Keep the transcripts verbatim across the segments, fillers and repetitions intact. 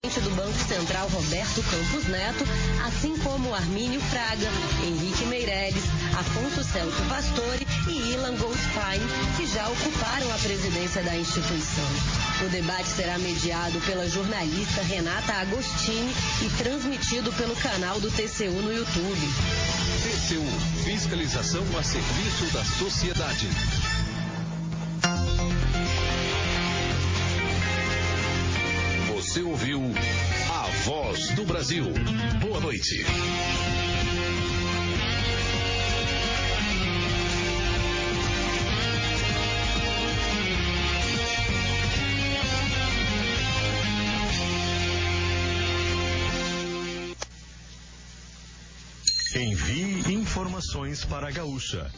do Banco Central Roberto Campos Neto, assim como Armínio Fraga, Henrique Meirelles, Afonso Celso Pastore e Ilan Goldstein, que já ocuparam a presidência da instituição. O debate será mediado pela jornalista Renata Agostini e transmitido pelo canal do T C U no YouTube. T C U, fiscalização a serviço da sociedade. Você ouviu A Voz do Brasil. Boa noite. Envie informações para a Gaúcha.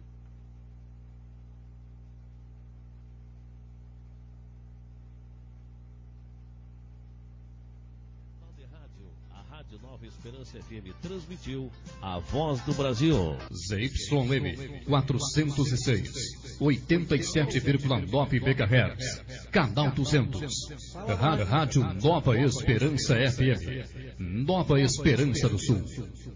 Nova Esperança F M transmitiu A Voz do Brasil. Z Y M quatrocentos e seis, oitenta e sete vírgula nove megahertz, canal duzentos. Rádio Nova Esperança F M, Nova Esperança do Sul.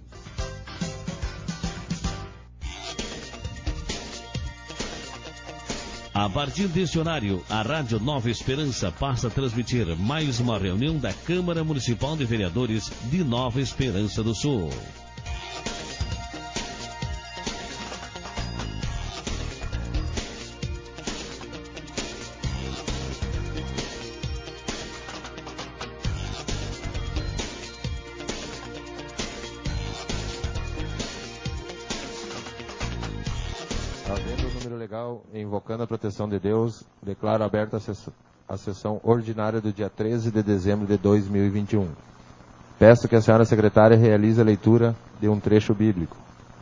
A partir deste horário, a Rádio Nova Esperança passa a transmitir mais uma reunião da Câmara Municipal de Vereadores de Nova Esperança do Sul. Invocando a proteção de Deus, declaro aberta a, sess- a sessão ordinária do dia treze de dezembro de dois mil e vinte e um. Peço que a senhora secretária realize a leitura de um trecho bíblico.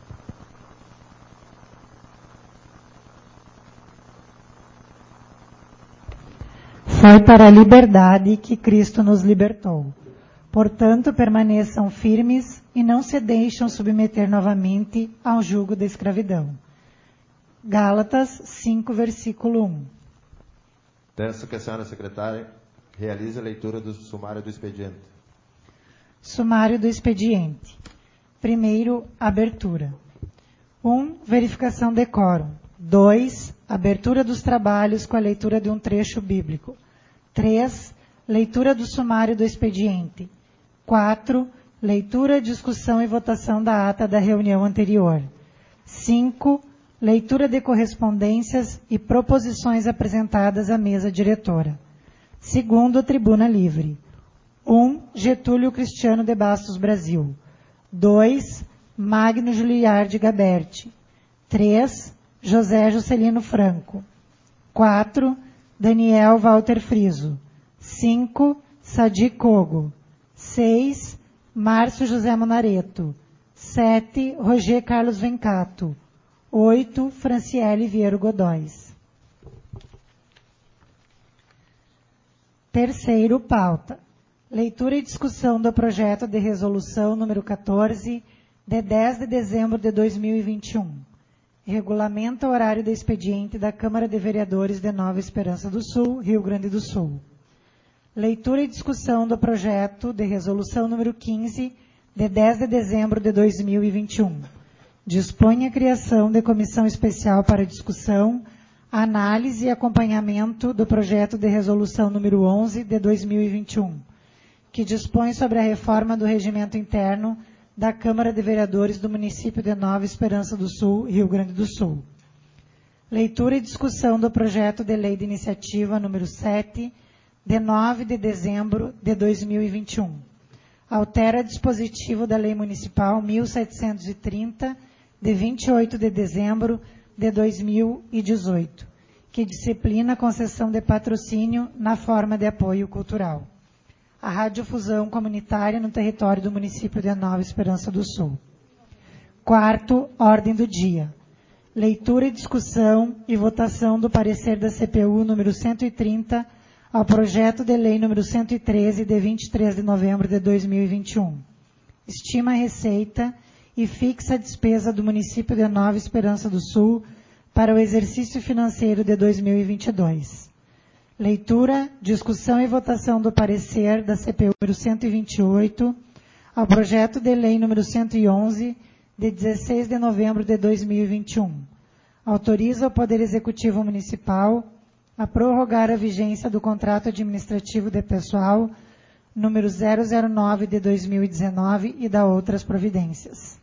Foi para a liberdade que Cristo nos libertou. Portanto, permaneçam firmes e não se deixam submeter novamente ao jugo da escravidão. Gálatas cinco, versículo um. Peço que a senhora secretária realize a leitura do sumário do expediente. Sumário do expediente. Primeiro, abertura. um. Verificação de quórum. dois. Abertura dos trabalhos com a leitura de um trecho bíblico. três. Leitura do sumário do expediente. quatro. Leitura, discussão e votação da ata da reunião anterior. cinco. Leitura de correspondências e proposições apresentadas à mesa diretora. Segundo, tribuna livre. um. Getúlio Cristiano de Bastos Brasil. dois. Magno Giliard Gaberti. três. José Juscelino Franco. quatro. Daniel Walter Friso. cinco. Sadi Kogo. seis. Márcio José Monareto. sete. Roger Carlos Vencato. oito. Franciele Vieiro Godóis. Terceiro, pauta. Leitura e discussão do projeto de resolução número quatorze, de dez de dezembro de dois mil e vinte e um. Regulamenta o horário de expediente da Câmara de Vereadores de Nova Esperança do Sul, Rio Grande do Sul. Leitura e discussão do projeto de resolução número quinze, de dez de dezembro de dois mil e vinte e um. Dispõe a criação de comissão especial para discussão, análise e acompanhamento do projeto de resolução número onze de dois mil e vinte e um, que dispõe sobre a reforma do regimento interno da Câmara de Vereadores do município de Nova Esperança do Sul, Rio Grande do Sul. Leitura e discussão do projeto de lei de iniciativa número sete, de nove de dezembro de dois mil e vinte e um. Altera dispositivo da Lei Municipal mil setecentos e trinta, de vinte e oito de dezembro de dois mil e dezoito, que disciplina a concessão de patrocínio na forma de apoio cultural. A radiodifusão comunitária no território do município de Nova Esperança do Sul. Quarto, ordem do dia. Leitura e discussão e votação do parecer da C P U número cento e trinta ao projeto de lei número cento e treze, de vinte e três de novembro de dois mil e vinte e um. Estima a receita e fixa a despesa do município de Nova Esperança do Sul para o exercício financeiro de dois mil e vinte e dois. Leitura, discussão e votação do parecer da C P U número cento e vinte e oito ao projeto de lei número cento e onze, de dezesseis de novembro de dois mil e vinte e um. Autoriza o Poder Executivo Municipal a prorrogar a vigência do contrato administrativo de pessoal número zero zero nove de dois mil e dezenove e da outras providências.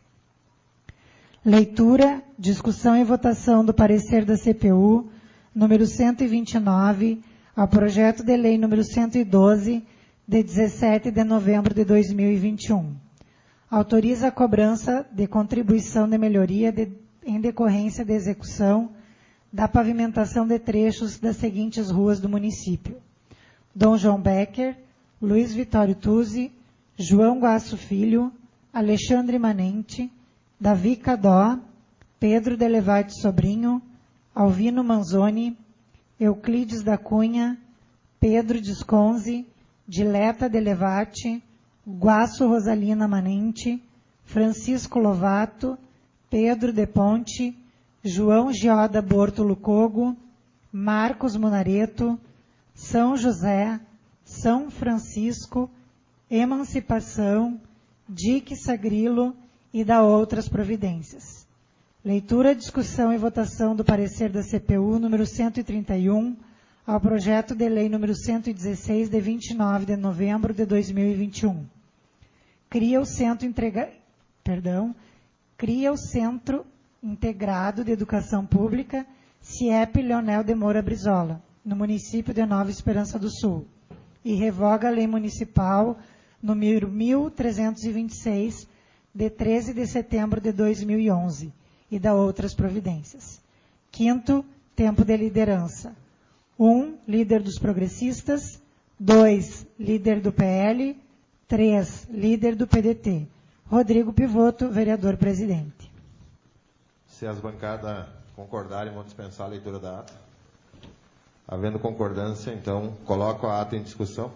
Leitura, discussão e votação do parecer da C P U número cento e vinte e nove ao projeto de lei número cento e doze, de dezessete de novembro de dois mil e vinte e um. Autoriza a cobrança de contribuição de melhoria de, em decorrência da execução da pavimentação de trechos das seguintes ruas do município: Dom João Becker, Luiz Vitório Tuzzi, João Guaço Filho, Alexandre Manente, Davi Cadó, Pedro Delevate Sobrinho, Alvino Manzoni, Euclides da Cunha, Pedro Desconze, Dileta Delevate, Guaço Rosalina Manente, Francisco Lovato, Pedro De Ponte, João Gioda Bortolo Cogo, Marcos Munareto, São José, São Francisco, Emancipação, Dique Sagrilo e da outras providências. Leitura, discussão e votação do parecer da C P U número cento e trinta e um ao projeto de lei número cento e dezesseis, de vinte e nove de novembro de dois mil e vinte e um. Cria o Centro Entrega... Perdão, cria o Centro Integrado de Educação Pública, C I E P Leonel de Moura Brizola, no município de Nova Esperança do Sul, e revoga a Lei Municipal número mil trezentos e vinte e seis, de treze de setembro de dois mil e onze, e da outras providências. Quinto, tempo de liderança. Um, líder dos progressistas. Dois, líder do P L. Três, líder do P D T. Rodrigo Pivoto, vereador presidente. Se as bancadas concordarem, vão dispensar a leitura da ata. Havendo concordância, então, coloco a ata em discussão.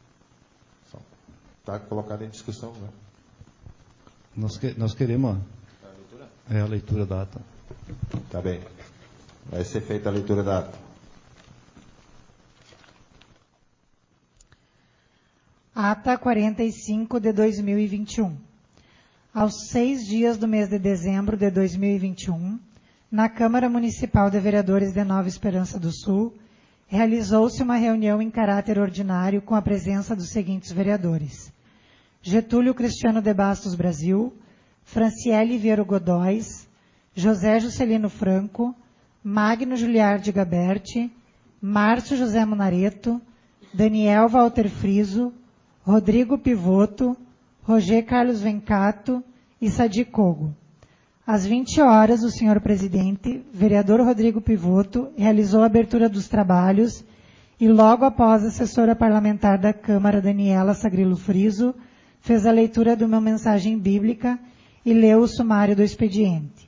Está colocado em discussão, né? Nós, que, nós queremos a, a leitura? É a leitura da ata. Tá bem. Vai ser feita a leitura da ata. Ata quarenta e cinco de dois mil e vinte e um. Aos seis dias do mês de dezembro de dois mil e vinte e um, na Câmara Municipal de Vereadores de Nova Esperança do Sul, realizou-se uma reunião em caráter ordinário com a presença dos seguintes vereadores: Getúlio Cristiano de Bastos Brasil, Franciele Viero Godóis, José Juscelino Franco, Magno Juliardi Gaberti, Márcio José Munareto, Daniel Walter Friso, Rodrigo Pivoto, Roger Carlos Vencato e Sadi Cogo. Às vinte horas, o senhor presidente, vereador Rodrigo Pivoto, realizou a abertura dos trabalhos e logo após a assessora parlamentar da Câmara, Daniela Sagrilo Friso, fez a leitura de uma mensagem bíblica e leu o sumário do expediente.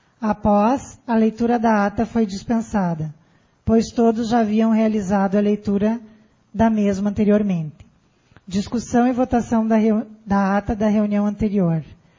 Após, a leitura da ata foi dispensada, pois todos já haviam realizado a leitura da mesma anteriormente. Discussão e votação da, reu... da ata da reunião anterior.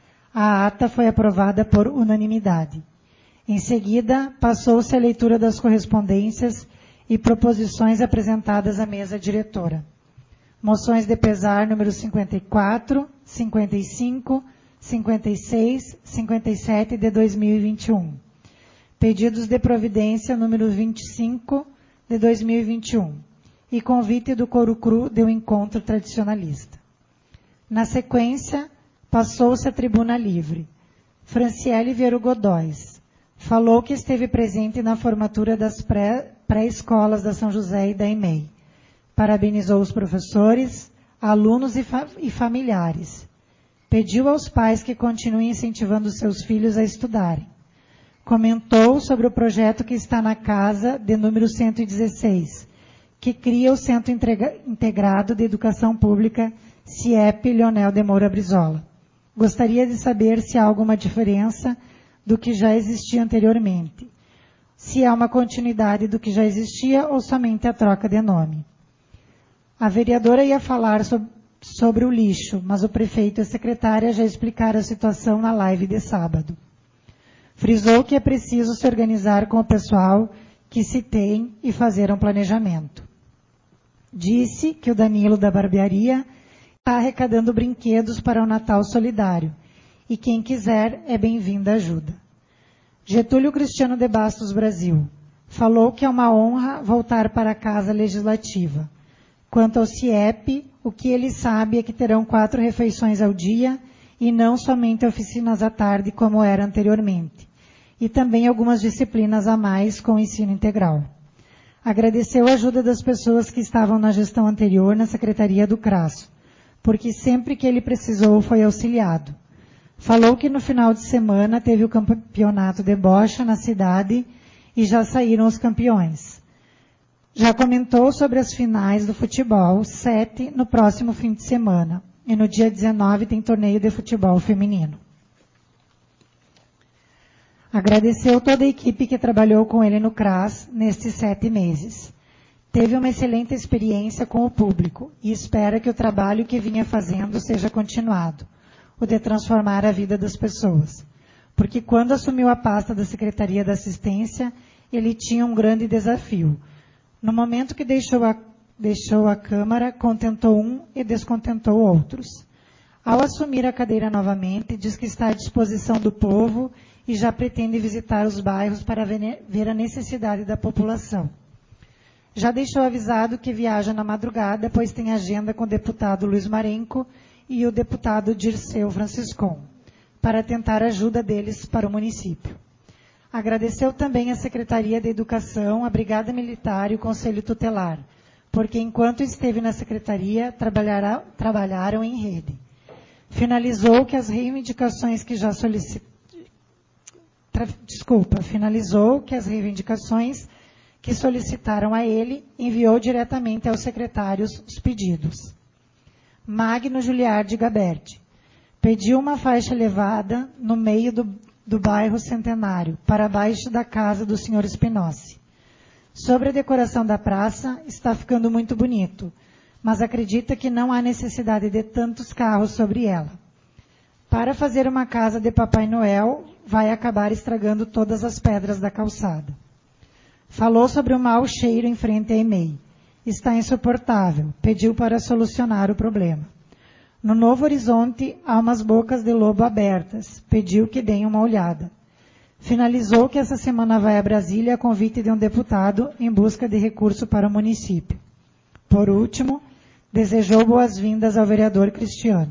A ata foi aprovada por unanimidade. Em seguida, passou-se a leitura das correspondências e proposições apresentadas à mesa diretora. Moções de pesar número cinquenta e quatro, cinquenta e cinco, cinquenta e seis, cinquenta e sete de dois mil e vinte e um. Pedidos de providência número vinte e cinco de dois mil e vinte e um. E convite do Coro Cru de um encontro tradicionalista. Na sequência, passou-se a tribuna livre. Franciele Viero Godóis falou que esteve presente na formatura das pré, pré-escolas da São José e da E M E I. Parabenizou os professores, alunos e, fa e familiares. Pediu aos pais que continuem incentivando seus filhos a estudarem. Comentou sobre o projeto que está na casa de número cento e dezesseis, que cria o Centro Integrado de Educação Pública, C I E P Leonel de Moura Brizola. Gostaria de saber se há alguma diferença do que já existia anteriormente, se há uma continuidade do que já existia ou somente a troca de nome. A vereadora ia falar sobre, sobre o lixo, mas o prefeito e a secretária já explicaram a situação na live de sábado. Frisou que é preciso se organizar com o pessoal que se tem e fazer um planejamento. Disse que o Danilo da barbearia está arrecadando brinquedos para o Natal Solidário e quem quiser é bem-vindo à ajuda. Getúlio Cristiano de Bastos Brasil falou que é uma honra voltar para a Casa Legislativa. Quanto ao C I E P, o que ele sabe é que terão quatro refeições ao dia e não somente oficinas à tarde como era anteriormente. E também algumas disciplinas a mais com ensino integral. Agradeceu a ajuda das pessoas que estavam na gestão anterior na Secretaria do CRASO, porque sempre que ele precisou foi auxiliado. Falou que no final de semana teve o campeonato de bocha na cidade e já saíram os campeões. Já comentou sobre as finais do futebol, sete no próximo fim de semana. E no dia dezenove tem torneio de futebol feminino. Agradeceu toda a equipe que trabalhou com ele no CRAS nestes sete meses. Teve uma excelente experiência com o público e espera que o trabalho que vinha fazendo seja continuado, o de transformar a vida das pessoas. Porque quando assumiu a pasta da Secretaria da Assistência, ele tinha um grande desafio. No momento que deixou a, deixou a Câmara, contentou um e descontentou outros. Ao assumir a cadeira novamente, diz que está à disposição do povo e já pretende visitar os bairros para ver a necessidade da população. Já deixou avisado que viaja na madrugada, pois tem agenda com o deputado Luiz Marenco e o deputado Dirceu Franciscon, para tentar a ajuda deles para o município. Agradeceu também à Secretaria de Educação, a Brigada Militar e o Conselho Tutelar, porque enquanto esteve na Secretaria, trabalharam em rede. Finalizou que as reivindicações que já solicitaram, Desculpa, finalizou que as reivindicações que solicitaram a ele, enviou diretamente aos secretários os pedidos. Magno Juliardi Gaberti pediu uma faixa elevada no meio do, do bairro Centenário, para baixo da casa do senhor Spinozzi. Sobre a decoração da praça, está ficando muito bonito, mas acredita que não há necessidade de tantos carros sobre ela. Para fazer uma casa de Papai Noel, vai acabar estragando todas as pedras da calçada. Falou sobre o mau cheiro em frente à E M E I. Está insuportável. Pediu para solucionar o problema. No Novo Horizonte, há umas bocas de lobo abertas. Pediu que deem uma olhada. Finalizou que essa semana vai a Brasília a convite de um deputado em busca de recurso para o município. Por último, desejou boas-vindas ao vereador Cristiano.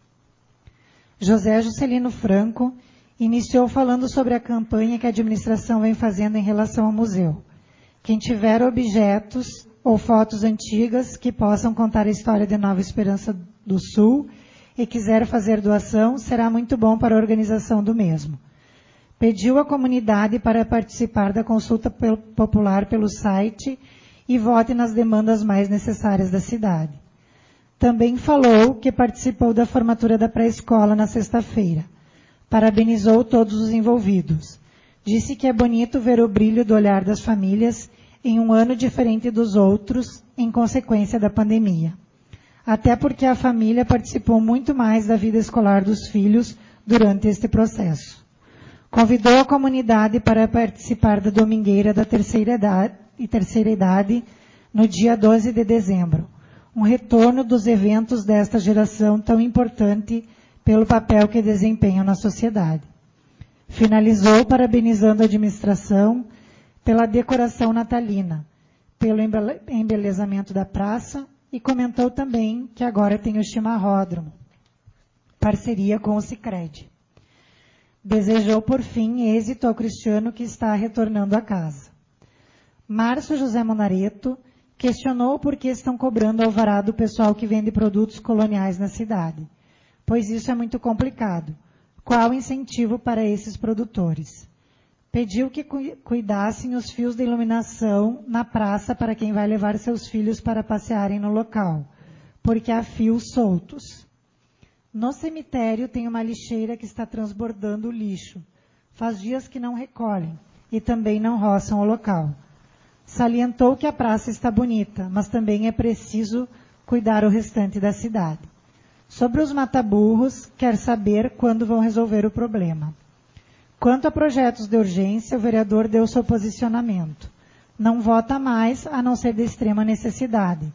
José Juscelino Franco iniciou falando sobre a campanha que a administração vem fazendo em relação ao museu. Quem tiver objetos ou fotos antigas que possam contar a história de Nova Esperança do Sul e quiser fazer doação, será muito bom para a organização do mesmo. Pediu à comunidade para participar da consulta popular pelo site e vote nas demandas mais necessárias da cidade. Também falou que participou da formatura da pré-escola na sexta-feira. Parabenizou todos os envolvidos. Disse que é bonito ver o brilho do olhar das famílias em um ano diferente dos outros, em consequência da pandemia. Até porque a família participou muito mais da vida escolar dos filhos durante este processo. Convidou a comunidade para participar da Domingueira da terceira idade, e terceira idade no dia doze de dezembro. Um retorno dos eventos desta geração tão importante pelo papel que desempenham na sociedade. Finalizou parabenizando a administração pela decoração natalina, pelo embelezamento da praça e comentou também que agora tem o chimarródromo, parceria com o Sicredi. Desejou, por fim, êxito ao Cristiano que está retornando à casa. Márcio José Monareto questionou por que estão cobrando alvará do pessoal que vende produtos coloniais na cidade, pois isso é muito complicado. Qual o incentivo para esses produtores? Pediu que cu- cuidassem os fios de iluminação na praça para quem vai levar seus filhos para passearem no local, porque há fios soltos. No cemitério tem uma lixeira que está transbordando o lixo. Faz dias que não recolhem e também não roçam o local. Salientou que a praça está bonita, mas também é preciso cuidar o restante da cidade. Sobre os mata-burros, quer saber quando vão resolver o problema. Quanto a projetos de urgência, o vereador deu seu posicionamento. Não vota mais, a não ser de extrema necessidade,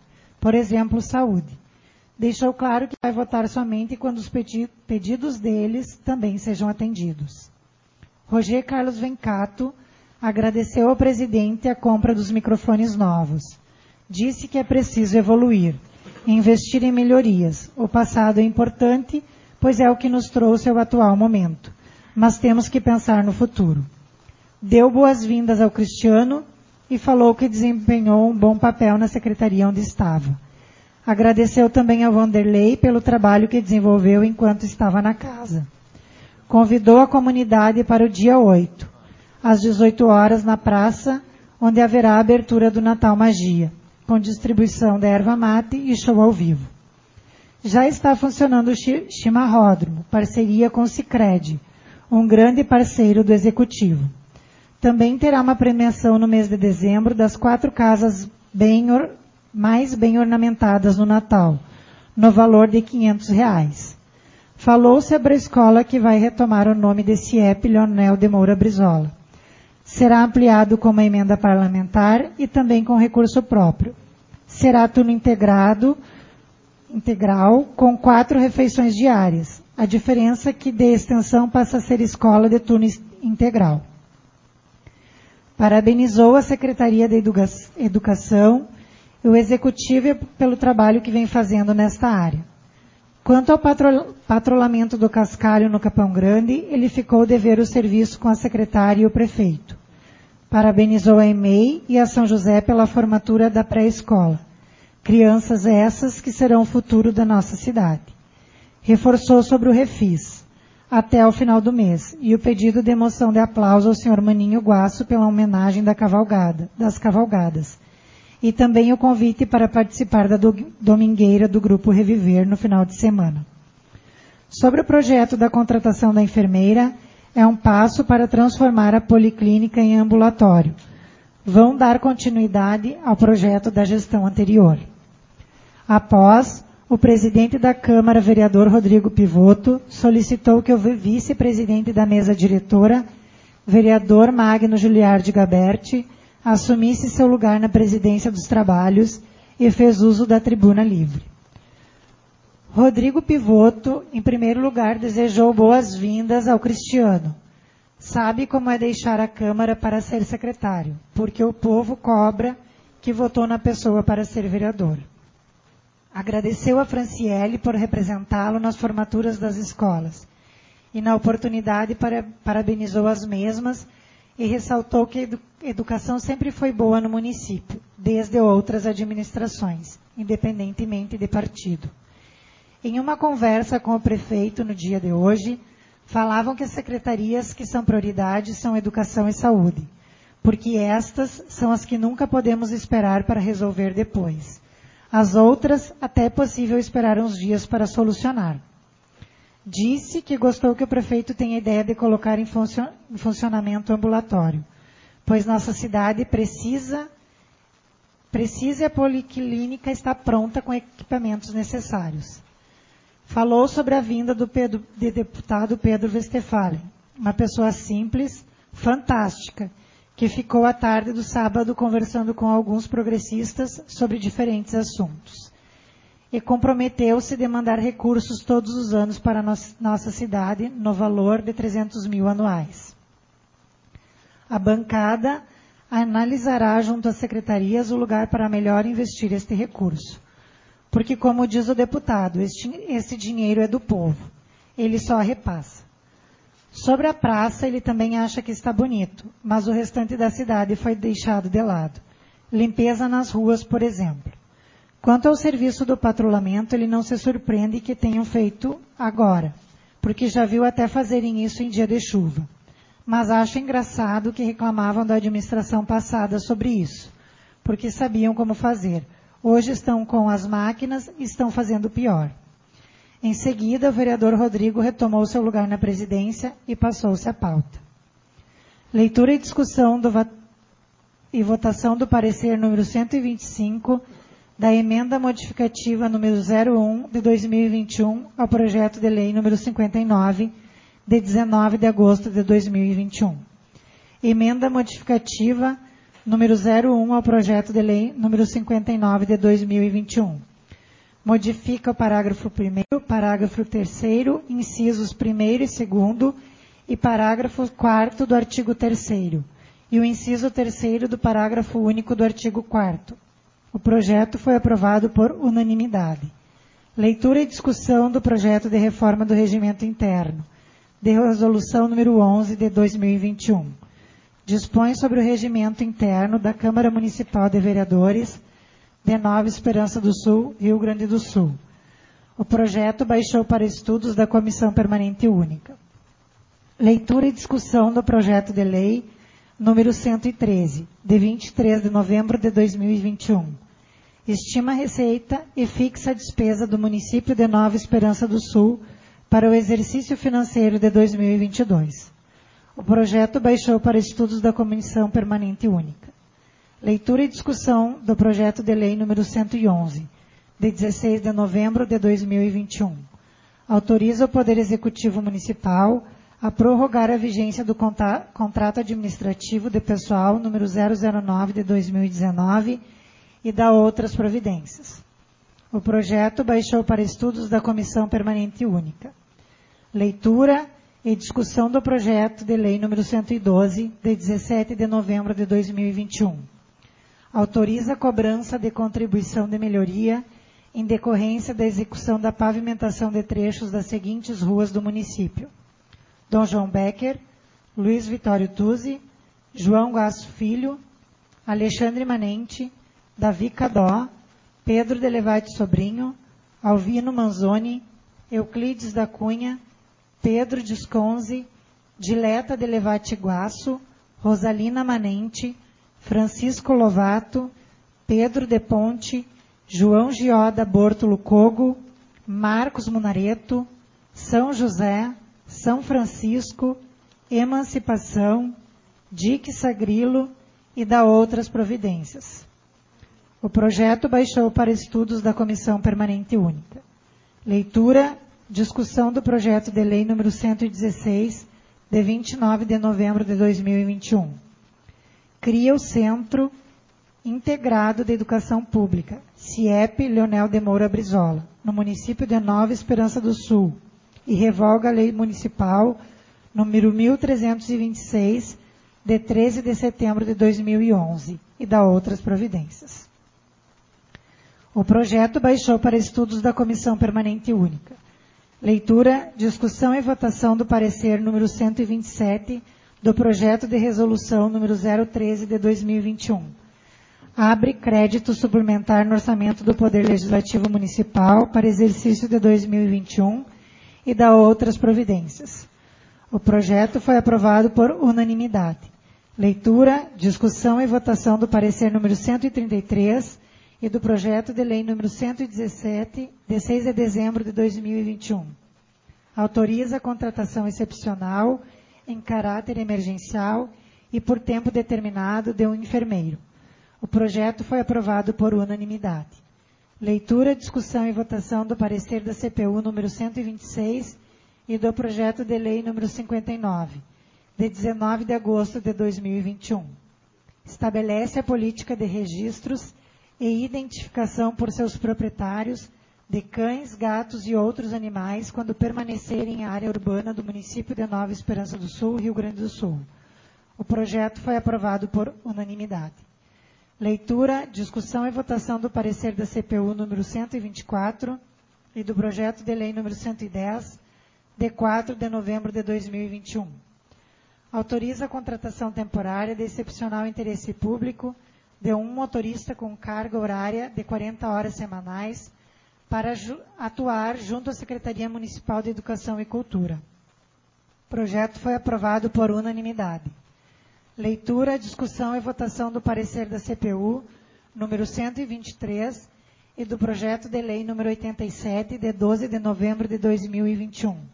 por exemplo, saúde. Deixou claro que vai votar somente quando os pedi- pedidos deles também sejam atendidos. Roger Carlos Vencato agradeceu ao presidente a compra dos microfones novos. Disse que é preciso evoluir, investir em melhorias. O passado é importante, pois é o que nos trouxe ao atual momento. Mas temos que pensar no futuro. Deu boas-vindas ao Cristiano e falou que desempenhou um bom papel na secretaria onde estava. Agradeceu também ao Vanderlei pelo trabalho que desenvolveu enquanto estava na casa. Convidou a comunidade para o dia oito, às dezoito horas, na praça, onde haverá a abertura do Natal Magia, com distribuição da erva mate e show ao vivo. Já está funcionando o Chimarródromo, parceria com o Sicredi, um grande parceiro do Executivo. Também terá uma premiação no mês de dezembro das quatro casas bem or- mais bem ornamentadas no Natal, no valor de quinhentos reais. Falou sobre a escola que vai retomar o nome de C I E P Leonel de Moura Brizola. Será ampliado com uma emenda parlamentar e também com recurso próprio. Será turno integrado, integral, com quatro refeições diárias. A diferença é que de extensão passa a ser escola de turno integral. Parabenizou a Secretaria de Educa- Educação e o Executivo pelo trabalho que vem fazendo nesta área. Quanto ao patro- patrulhamento do cascalho no Capão Grande, ele ficou de ver o serviço com a secretária e o prefeito. Parabenizou a E M E I e a São José pela formatura da pré-escola. Crianças essas que serão o futuro da nossa cidade. Reforçou sobre o Refis, até o final do mês, e o pedido de moção de aplauso ao senhor Maninho Guaço pela homenagem da cavalgada, das cavalgadas. E também o convite para participar da do, domingueira do Grupo Reviver no final de semana. Sobre o projeto da contratação da enfermeira, é um passo para transformar a policlínica em ambulatório. Vão dar continuidade ao projeto da gestão anterior. Após, o presidente da Câmara, vereador Rodrigo Pivoto, solicitou que o vice-presidente da mesa diretora, vereador Magno Giliardi Gaberti, assumisse seu lugar na presidência dos trabalhos e fez uso da tribuna livre. Rodrigo Pivoto, em primeiro lugar, desejou boas-vindas ao Cristiano. Sabe como é deixar a Câmara para ser secretário, porque o povo cobra que votou na pessoa para ser vereador. Agradeceu a Franciele por representá-lo nas formaturas das escolas e, na oportunidade, para, parabenizou as mesmas e ressaltou que a edu- educação sempre foi boa no município, desde outras administrações, independentemente de partido. Em uma conversa com o prefeito no dia de hoje, falavam que as secretarias que são prioridade são educação e saúde, porque estas são as que nunca podemos esperar para resolver depois. As outras, até é possível esperar uns dias para solucionar. Disse que gostou que o prefeito tenha a ideia de colocar em, funcio- em funcionamento o ambulatório, pois nossa cidade precisa, precisa e a policlínica está pronta com equipamentos necessários. Falou sobre a vinda do Pedro, de deputado Pedro Westphalen, uma pessoa simples, fantástica, que ficou à tarde do sábado conversando com alguns progressistas sobre diferentes assuntos. E comprometeu-se de mandar recursos todos os anos para a nossa cidade, no valor de trezentos mil anuais. A bancada analisará junto às secretarias o lugar para melhor investir este recurso. Porque, como diz o deputado, este, esse dinheiro é do povo. Ele só repassa. Sobre a praça, ele também acha que está bonito, mas o restante da cidade foi deixado de lado. Limpeza nas ruas, por exemplo. Quanto ao serviço do patrulhamento, ele não se surpreende que tenham feito agora, porque já viu até fazerem isso em dia de chuva. Mas acha engraçado que reclamavam da administração passada sobre isso, porque sabiam como fazer. Hoje estão com as máquinas e estão fazendo pior. Em seguida, o vereador Rodrigo retomou seu lugar na presidência e passou-se a pauta. Leitura e discussão do va- e votação do parecer número cento e vinte e cinco da emenda modificativa número zero um de dois mil e vinte e um ao projeto de lei número cinquenta e nove de dezenove de agosto de dois mil e vinte e um. Emenda modificativa número zero um, ao projeto de lei número cinquenta e nove de dois mil e vinte e um. Modifica o parágrafo primeiro, parágrafo terceiro, incisos primeiro e segundo e parágrafo quarto do artigo terceiro e o inciso terceiro do parágrafo único do artigo quarto. O projeto foi aprovado por unanimidade. Leitura e discussão do projeto de reforma do regimento interno, de resolução número onze de dois mil e vinte e um. Dispõe sobre o regimento interno da Câmara Municipal de Vereadores de Nova Esperança do Sul, Rio Grande do Sul. O projeto baixou para estudos da Comissão Permanente Única. Leitura e discussão do projeto de lei número cento e treze, de vinte e três de novembro de dois mil e vinte e um. Estima a receita e fixa a despesa do município de Nova Esperança do Sul para o exercício financeiro de dois mil e vinte e dois. O projeto baixou para estudos da Comissão Permanente Única. Leitura e discussão do projeto de lei número cento e onze, de dezesseis de novembro de dois mil e vinte e um. Autoriza o Poder Executivo Municipal a prorrogar a vigência do contra- contrato administrativo de pessoal número zero zero nove de dois mil e dezenove e dá outras providências. O projeto baixou para estudos da Comissão Permanente Única. Leitura e discussão do projeto de lei número cento e doze, de dezessete de novembro de dois mil e vinte e um. Autoriza a cobrança de contribuição de melhoria em decorrência da execução da pavimentação de trechos das seguintes ruas do município: Dom João Becker, Luiz Vitório Tuzzi, João Gasso Filho, Alexandre Manente, Davi Cadó, Pedro de Levate Sobrinho, Alvino Manzoni, Euclides da Cunha, Pedro Disconzi, Dileta de Levate Guaço, Rosalina Manente, Francisco Lovato, Pedro de Ponte, João Gioda Bortolo Cogo, Marcos Munareto, São José, São Francisco, Emancipação, Dique Sagrilo e da outras providências. O projeto baixou para estudos da Comissão Permanente Única. Leitura, discussão do projeto de lei número cento e dezesseis, de vinte e nove de novembro de dois mil e vinte e um. Cria o Centro Integrado de Educação Pública, CIEP Leonel de Moura Brizola, no município de Nova Esperança do Sul, e revoga a Lei Municipal número mil trezentos e vinte e seis, de treze de setembro de dois mil e onze, e dá outras providências. O projeto baixou para estudos da Comissão Permanente Única. Leitura, discussão e votação do parecer número cento e vinte e sete do projeto de resolução número zero treze de dois mil e vinte e um. Abre crédito suplementar no orçamento do Poder Legislativo Municipal para exercício de dois mil e vinte e um e dá outras providências. O projeto foi aprovado por unanimidade. Leitura, discussão e votação do parecer número cento e trinta e três e do projeto de lei número cento e dezessete, de seis de dezembro de dois mil e vinte e um. Autoriza a contratação excepcional, em caráter emergencial e por tempo determinado de um enfermeiro. O projeto foi aprovado por unanimidade. Leitura, discussão e votação do parecer da C P U número cento e vinte e seis e do projeto de lei número cinquenta e nove, de dezenove de agosto de dois mil e vinte e um. Estabelece a política de registros e identificação por seus proprietários de cães, gatos e outros animais quando permanecerem em área urbana do município de Nova Esperança do Sul, Rio Grande do Sul. O projeto foi aprovado por unanimidade. Leitura, discussão e votação do parecer da C P U número cento e vinte e quatro e do projeto de lei número cento e dez, de quatro de novembro de dois mil e vinte e um. Autoriza a contratação temporária de excepcional interesse público de um motorista com carga horária de quarenta horas semanais para ju- atuar junto à Secretaria Municipal de Educação e Cultura. O projeto foi aprovado por unanimidade. Leitura, discussão e votação do parecer da C P U número cento e vinte e três e do projeto de lei número oitenta e sete, de doze de novembro de dois mil e vinte e um.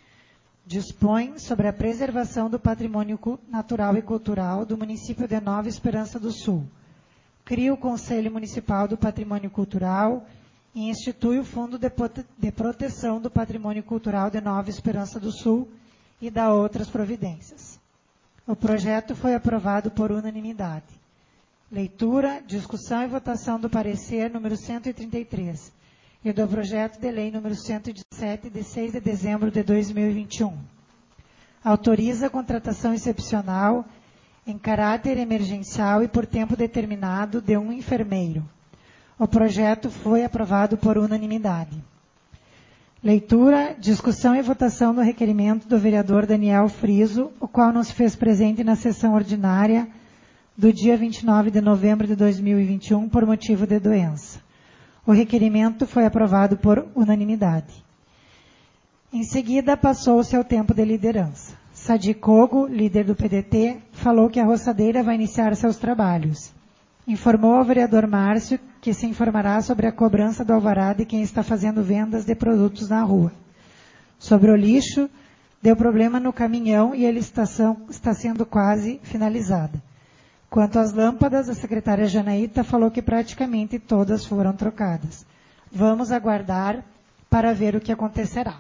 Dispõe sobre a preservação do patrimônio natural e cultural do município de Nova Esperança do Sul. Cria o Conselho Municipal do Patrimônio Cultural e institui o Fundo de, Prote- de Proteção do Patrimônio Cultural de Nova Esperança do Sul e dá outras providências. O projeto foi aprovado por unanimidade. Leitura, discussão e votação do parecer número cento e trinta e três e do projeto de lei número cento e dezessete, de seis de dezembro de dois mil e vinte e um. Autoriza a contratação excepcional em caráter emergencial e por tempo determinado de um enfermeiro. O projeto foi aprovado por unanimidade. Leitura, discussão e votação do requerimento do vereador Daniel Friso, o qual não se fez presente na sessão ordinária do dia vinte e nove de novembro de dois mil e vinte e um por motivo de doença. O requerimento foi aprovado por unanimidade. Em seguida, passou-se ao tempo de liderança. Sadi Kogo, líder do P D T, falou que a roçadeira vai iniciar seus trabalhos. Informou ao vereador Márcio que se informará sobre a cobrança do alvará de quem está fazendo vendas de produtos na rua. Sobre o lixo, deu problema no caminhão e a licitação está sendo quase finalizada. Quanto às lâmpadas, a secretária Janaíta falou que praticamente todas foram trocadas. Vamos aguardar para ver o que acontecerá.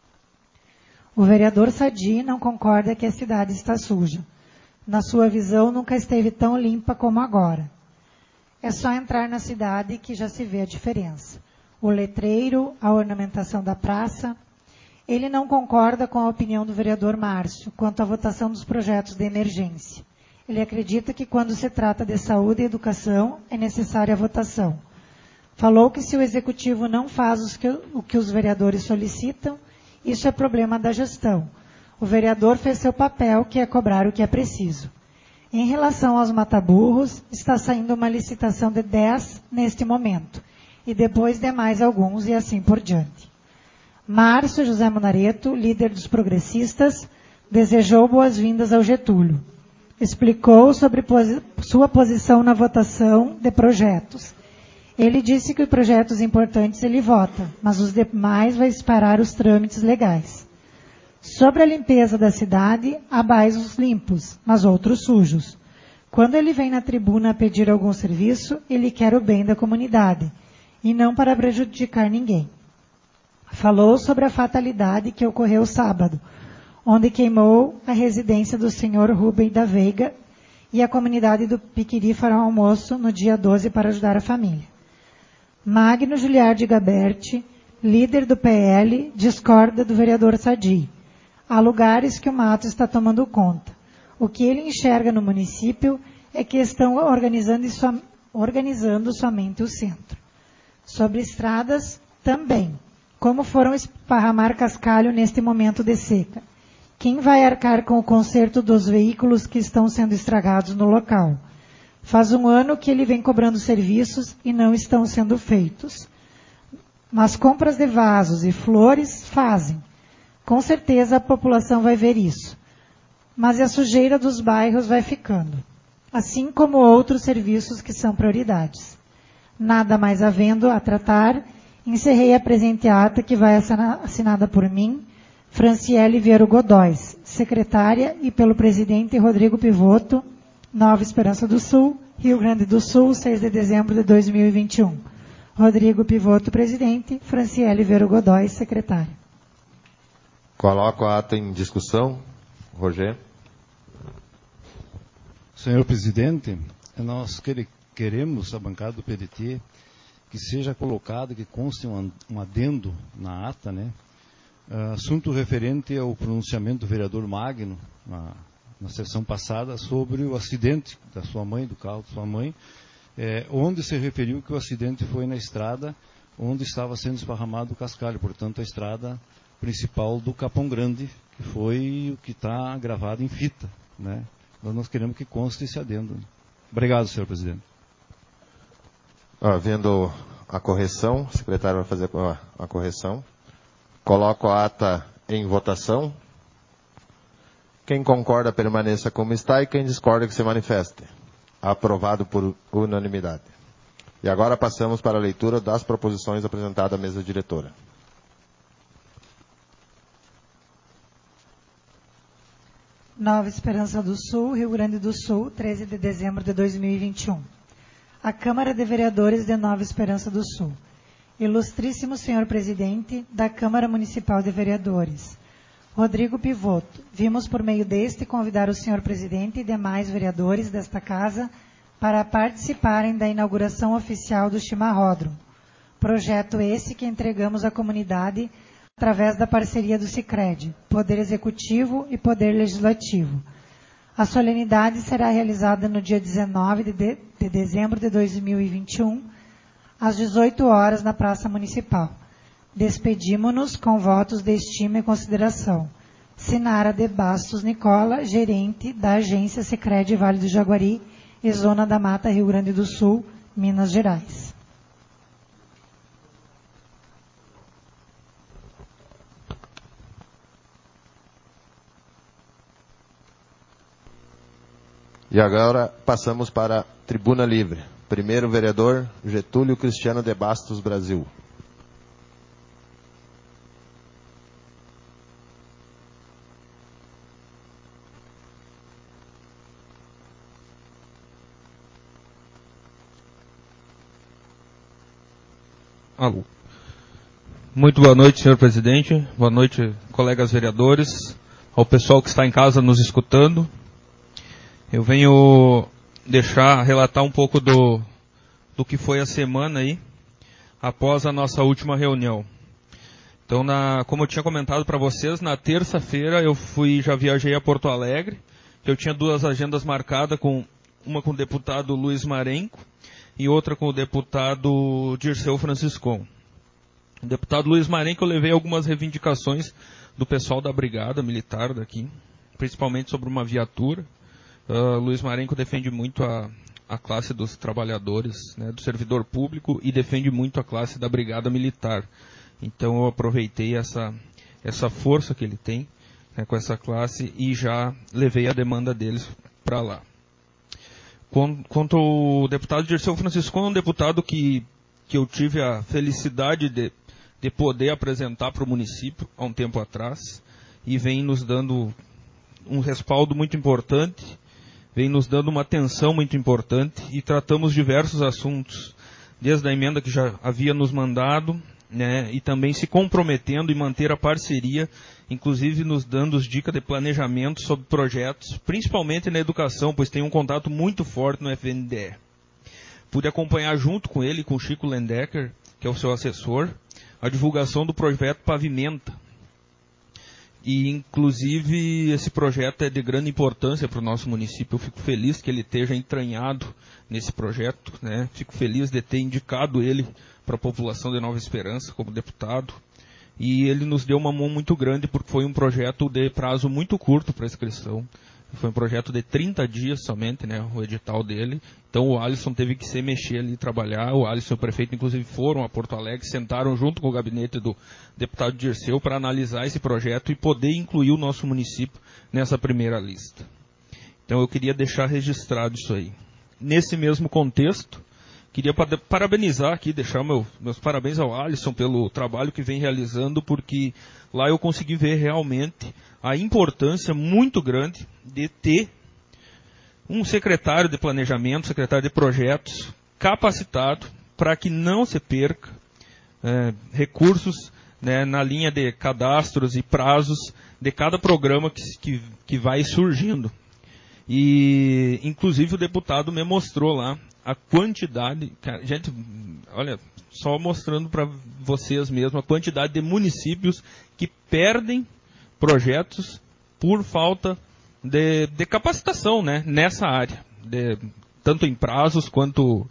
O vereador Sadi não concorda que a cidade está suja. Na sua visão, nunca esteve tão limpa como agora. É só entrar na cidade que já se vê a diferença. O letreiro, a ornamentação da praça. Ele não concorda com a opinião do vereador Márcio quanto à votação dos projetos de emergência. Ele acredita que quando se trata de saúde e educação, é necessária a votação. Falou que se o executivo não faz os que, o que os vereadores solicitam, isso é problema da gestão. O vereador fez seu papel, que é cobrar o que é preciso. Em relação aos mataburros, está saindo uma licitação de dez neste momento, e depois de mais alguns, e assim por diante. Márcio José Monareto, líder dos progressistas, desejou boas-vindas ao Getúlio. Explicou sobre posi- sua posição na votação de projetos. Ele disse que projetos importantes ele vota, mas os demais vai esperar os trâmites legais. Sobre a limpeza da cidade, há bairros limpos, mas outros sujos. Quando ele vem na tribuna pedir algum serviço, ele quer o bem da comunidade, e não para prejudicar ninguém. Falou sobre a fatalidade que ocorreu sábado, onde queimou a residência do senhor Rubem da Veiga, e a comunidade do Piquiri fará um almoço no dia doze para ajudar a família. Magno Giliardi Gaberti, líder do P L, discorda do vereador Sadi. Há lugares que o mato está tomando conta. O que ele enxerga no município é que estão organizando, som, organizando somente o centro. Sobre estradas, também. Como foram esparramar cascalho neste momento de seca? Quem vai arcar com o conserto dos veículos que estão sendo estragados no local? Faz um ano que ele vem cobrando serviços e não estão sendo feitos. Mas compras de vasos e flores fazem. Com certeza a população vai ver isso. Mas a sujeira dos bairros vai ficando. Assim como outros serviços que são prioridades. Nada mais havendo a tratar, encerrei a presente ata que vai assinada por mim, Franciele Vieiro Godóis, secretária, e pelo presidente Rodrigo Pivoto, Nova Esperança do Sul, Rio Grande do Sul, seis de dezembro de dois mil e vinte e um. Rodrigo Pivoto, presidente, Franciele Vieiro Godóis, secretária. Coloco a ata em discussão. Roger. Senhor presidente, nós queremos, a bancada do P D T, que seja colocado, que conste um, um adendo na ata, né? Uh, assunto referente ao pronunciamento do vereador Magno, na, na sessão passada, sobre o acidente da sua mãe, do carro da sua mãe, é, onde se referiu que o acidente foi na estrada onde estava sendo esparramado o cascalho, portanto a estrada principal do Capão Grande, que foi o que está gravado em fita, né? Nós, nós queremos que conste esse adendo. Obrigado, senhor presidente. Havendo a correção, o secretário vai fazer a, a correção. Coloco a ata em votação. Quem concorda permaneça como está e quem discorda que se manifeste. Aprovado por unanimidade. E agora passamos para a leitura das proposições apresentadas à mesa diretora. Nova Esperança do Sul, Rio Grande do Sul, treze de dezembro de dois mil e vinte e um. A Câmara de Vereadores de Nova Esperança do Sul. Ilustríssimo senhor presidente da Câmara Municipal de Vereadores, Rodrigo Pivoto, vimos por meio deste convidar o senhor presidente e demais vereadores desta casa para participarem da inauguração oficial do Chimarródromo. Projeto esse que entregamos à comunidade através da parceria do Sicredi, Poder Executivo e Poder Legislativo. A solenidade será realizada no dia dezenove de, de, de dezembro de dois mil e vinte e um, às dezoito horas, na Praça Municipal. Despedimos-nos com votos de estima e consideração. Sinara de Bastos Nicola, gerente da agência Sicredi Vale do Jaguari e Zona da Mata, Rio Grande do Sul, Minas Gerais. E agora passamos para a Tribuna Livre. Primeiro vereador, Getúlio Cristiano de Bastos Brasil. Alô. Muito boa noite, senhor presidente. Boa noite, colegas vereadores, ao pessoal que está em casa nos escutando. Eu venho deixar, relatar um pouco do, do que foi a semana aí, após a nossa última reunião. Então, na, como eu tinha comentado para vocês, na terça-feira eu fui, já viajei a Porto Alegre, que eu tinha duas agendas marcadas, com, uma com o deputado Luiz Marenco e outra com o deputado Dirceu Franciscon. O deputado Luiz Marenco, eu levei algumas reivindicações do pessoal da Brigada Militar daqui, principalmente sobre uma viatura. Uh, Luiz Marenco defende muito a, a classe dos trabalhadores, né, do servidor público, e defende muito a classe da Brigada Militar. Então eu aproveitei essa, essa força que ele tem, né, com essa classe, e já levei a demanda deles para lá. Quanto ao deputado Dirceu Francisco, é um deputado que, que eu tive a felicidade de, de poder apresentar para o município há um tempo atrás, e vem nos dando um respaldo muito importante, vem nos dando uma atenção muito importante, e tratamos diversos assuntos, desde a emenda que já havia nos mandado, né, e também se comprometendo em manter a parceria, inclusive nos dando dicas de planejamento sobre projetos, principalmente na educação, pois tem um contato muito forte no F N D E. Pude acompanhar junto com ele, com o Chico Lendecker, que é o seu assessor, a divulgação do projeto Pavimenta. E, inclusive, esse projeto é de grande importância para o nosso município. Eu fico feliz que ele esteja entranhado nesse projeto, né? Fico feliz de ter indicado ele para a população de Nova Esperança como deputado. E ele nos deu uma mão muito grande, porque foi um projeto de prazo muito curto para inscrição. Foi um projeto de trinta dias somente, né, o edital dele. Então o Alisson teve que se mexer ali e trabalhar. O Alisson e o prefeito, inclusive, foram a Porto Alegre, sentaram junto com o gabinete do deputado Dirceu para analisar esse projeto e poder incluir o nosso município nessa primeira lista. Então eu queria deixar registrado isso aí. Nesse mesmo contexto, queria parabenizar aqui, deixar meu, meus parabéns ao Alisson pelo trabalho que vem realizando, porque lá eu consegui ver realmente a importância muito grande de ter um secretário de planejamento, secretário de projetos capacitado para que não se perca é, recursos, né, na linha de cadastros e prazos de cada programa que, que, que vai surgindo. E, inclusive, o deputado me mostrou lá a quantidade, cara, gente, olha, só mostrando para vocês mesmo, a quantidade de municípios que perdem projetos por falta de, de capacitação, né, nessa área, de, tanto em prazos quanto...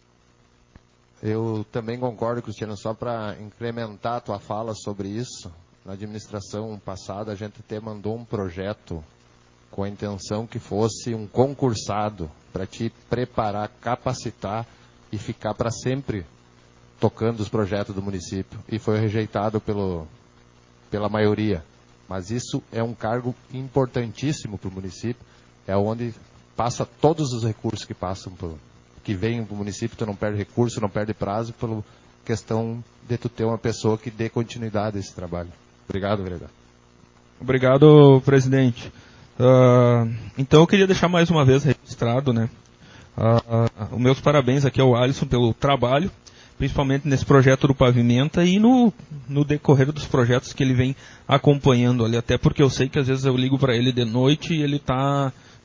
Eu também concordo, Cristiano, só para incrementar a tua fala sobre isso. Na administração passada, a gente até mandou um projeto com a intenção que fosse um concursado para te preparar, capacitar e ficar para sempre tocando os projetos do município. E foi rejeitado pelo, pela maioria. Mas isso é um cargo importantíssimo para o município, é onde passa todos os recursos que passam pro, que vêm para o município. Tu não perde recurso, não perde prazo, pela questão de tu ter uma pessoa que dê continuidade a esse trabalho. Obrigado, vereador. Obrigado, presidente. Uh, então eu queria deixar mais uma vez registrado, né, uh, uh, os meus parabéns aqui ao Alisson pelo trabalho, principalmente nesse projeto do Pavimenta e no, no decorrer dos projetos que ele vem acompanhando ali, até porque eu sei que às vezes eu ligo para ele de noite e ele está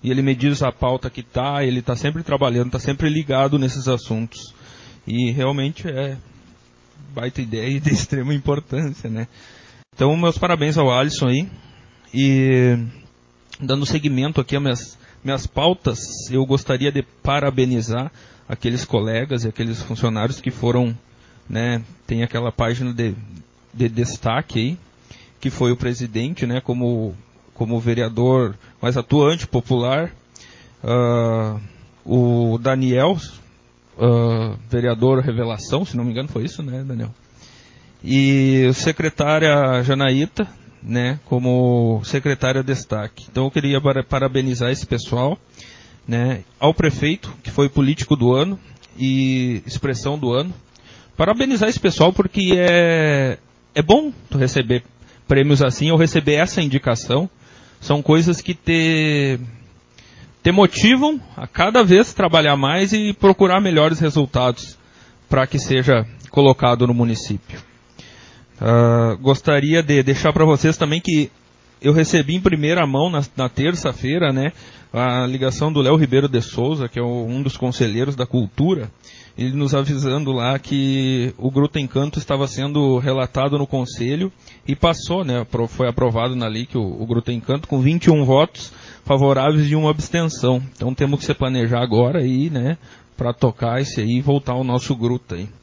e ele me diz a pauta que tá, ele está sempre trabalhando, está sempre ligado nesses assuntos. E realmente é baita ideia e de extrema importância, né? Então, meus parabéns ao Alisson aí. E dando seguimento aqui às minhas, minhas pautas, eu gostaria de parabenizar aqueles colegas e aqueles funcionários que foram, né, tem aquela página de, de destaque aí, que foi o presidente, né, como, como vereador mais atuante, popular, uh, o Daniel, uh, vereador Revelação, se não me engano foi isso, né, Daniel? E a secretária Janaíta, né, como secretária destaque. Então eu queria parabenizar esse pessoal, né, ao prefeito, que foi político do ano e expressão do ano. Parabenizar esse pessoal porque é, é bom tu receber prêmios assim ou receber essa indicação. São coisas que te, te motivam a cada vez trabalhar mais e procurar melhores resultados para que seja colocado no município. Uh, gostaria de deixar para vocês também que eu recebi em primeira mão na, na terça-feira, né, a ligação do Léo Ribeiro de Souza, que é o, um dos conselheiros da cultura, ele nos avisando lá que o Gruta Encanto estava sendo relatado no conselho e passou, né, foi aprovado na lei que o, o Gruta Encanto com vinte e um votos favoráveis e uma abstenção. Então temos que se planejar agora aí, né, para tocar esse aí e voltar ao nosso Gruta aí.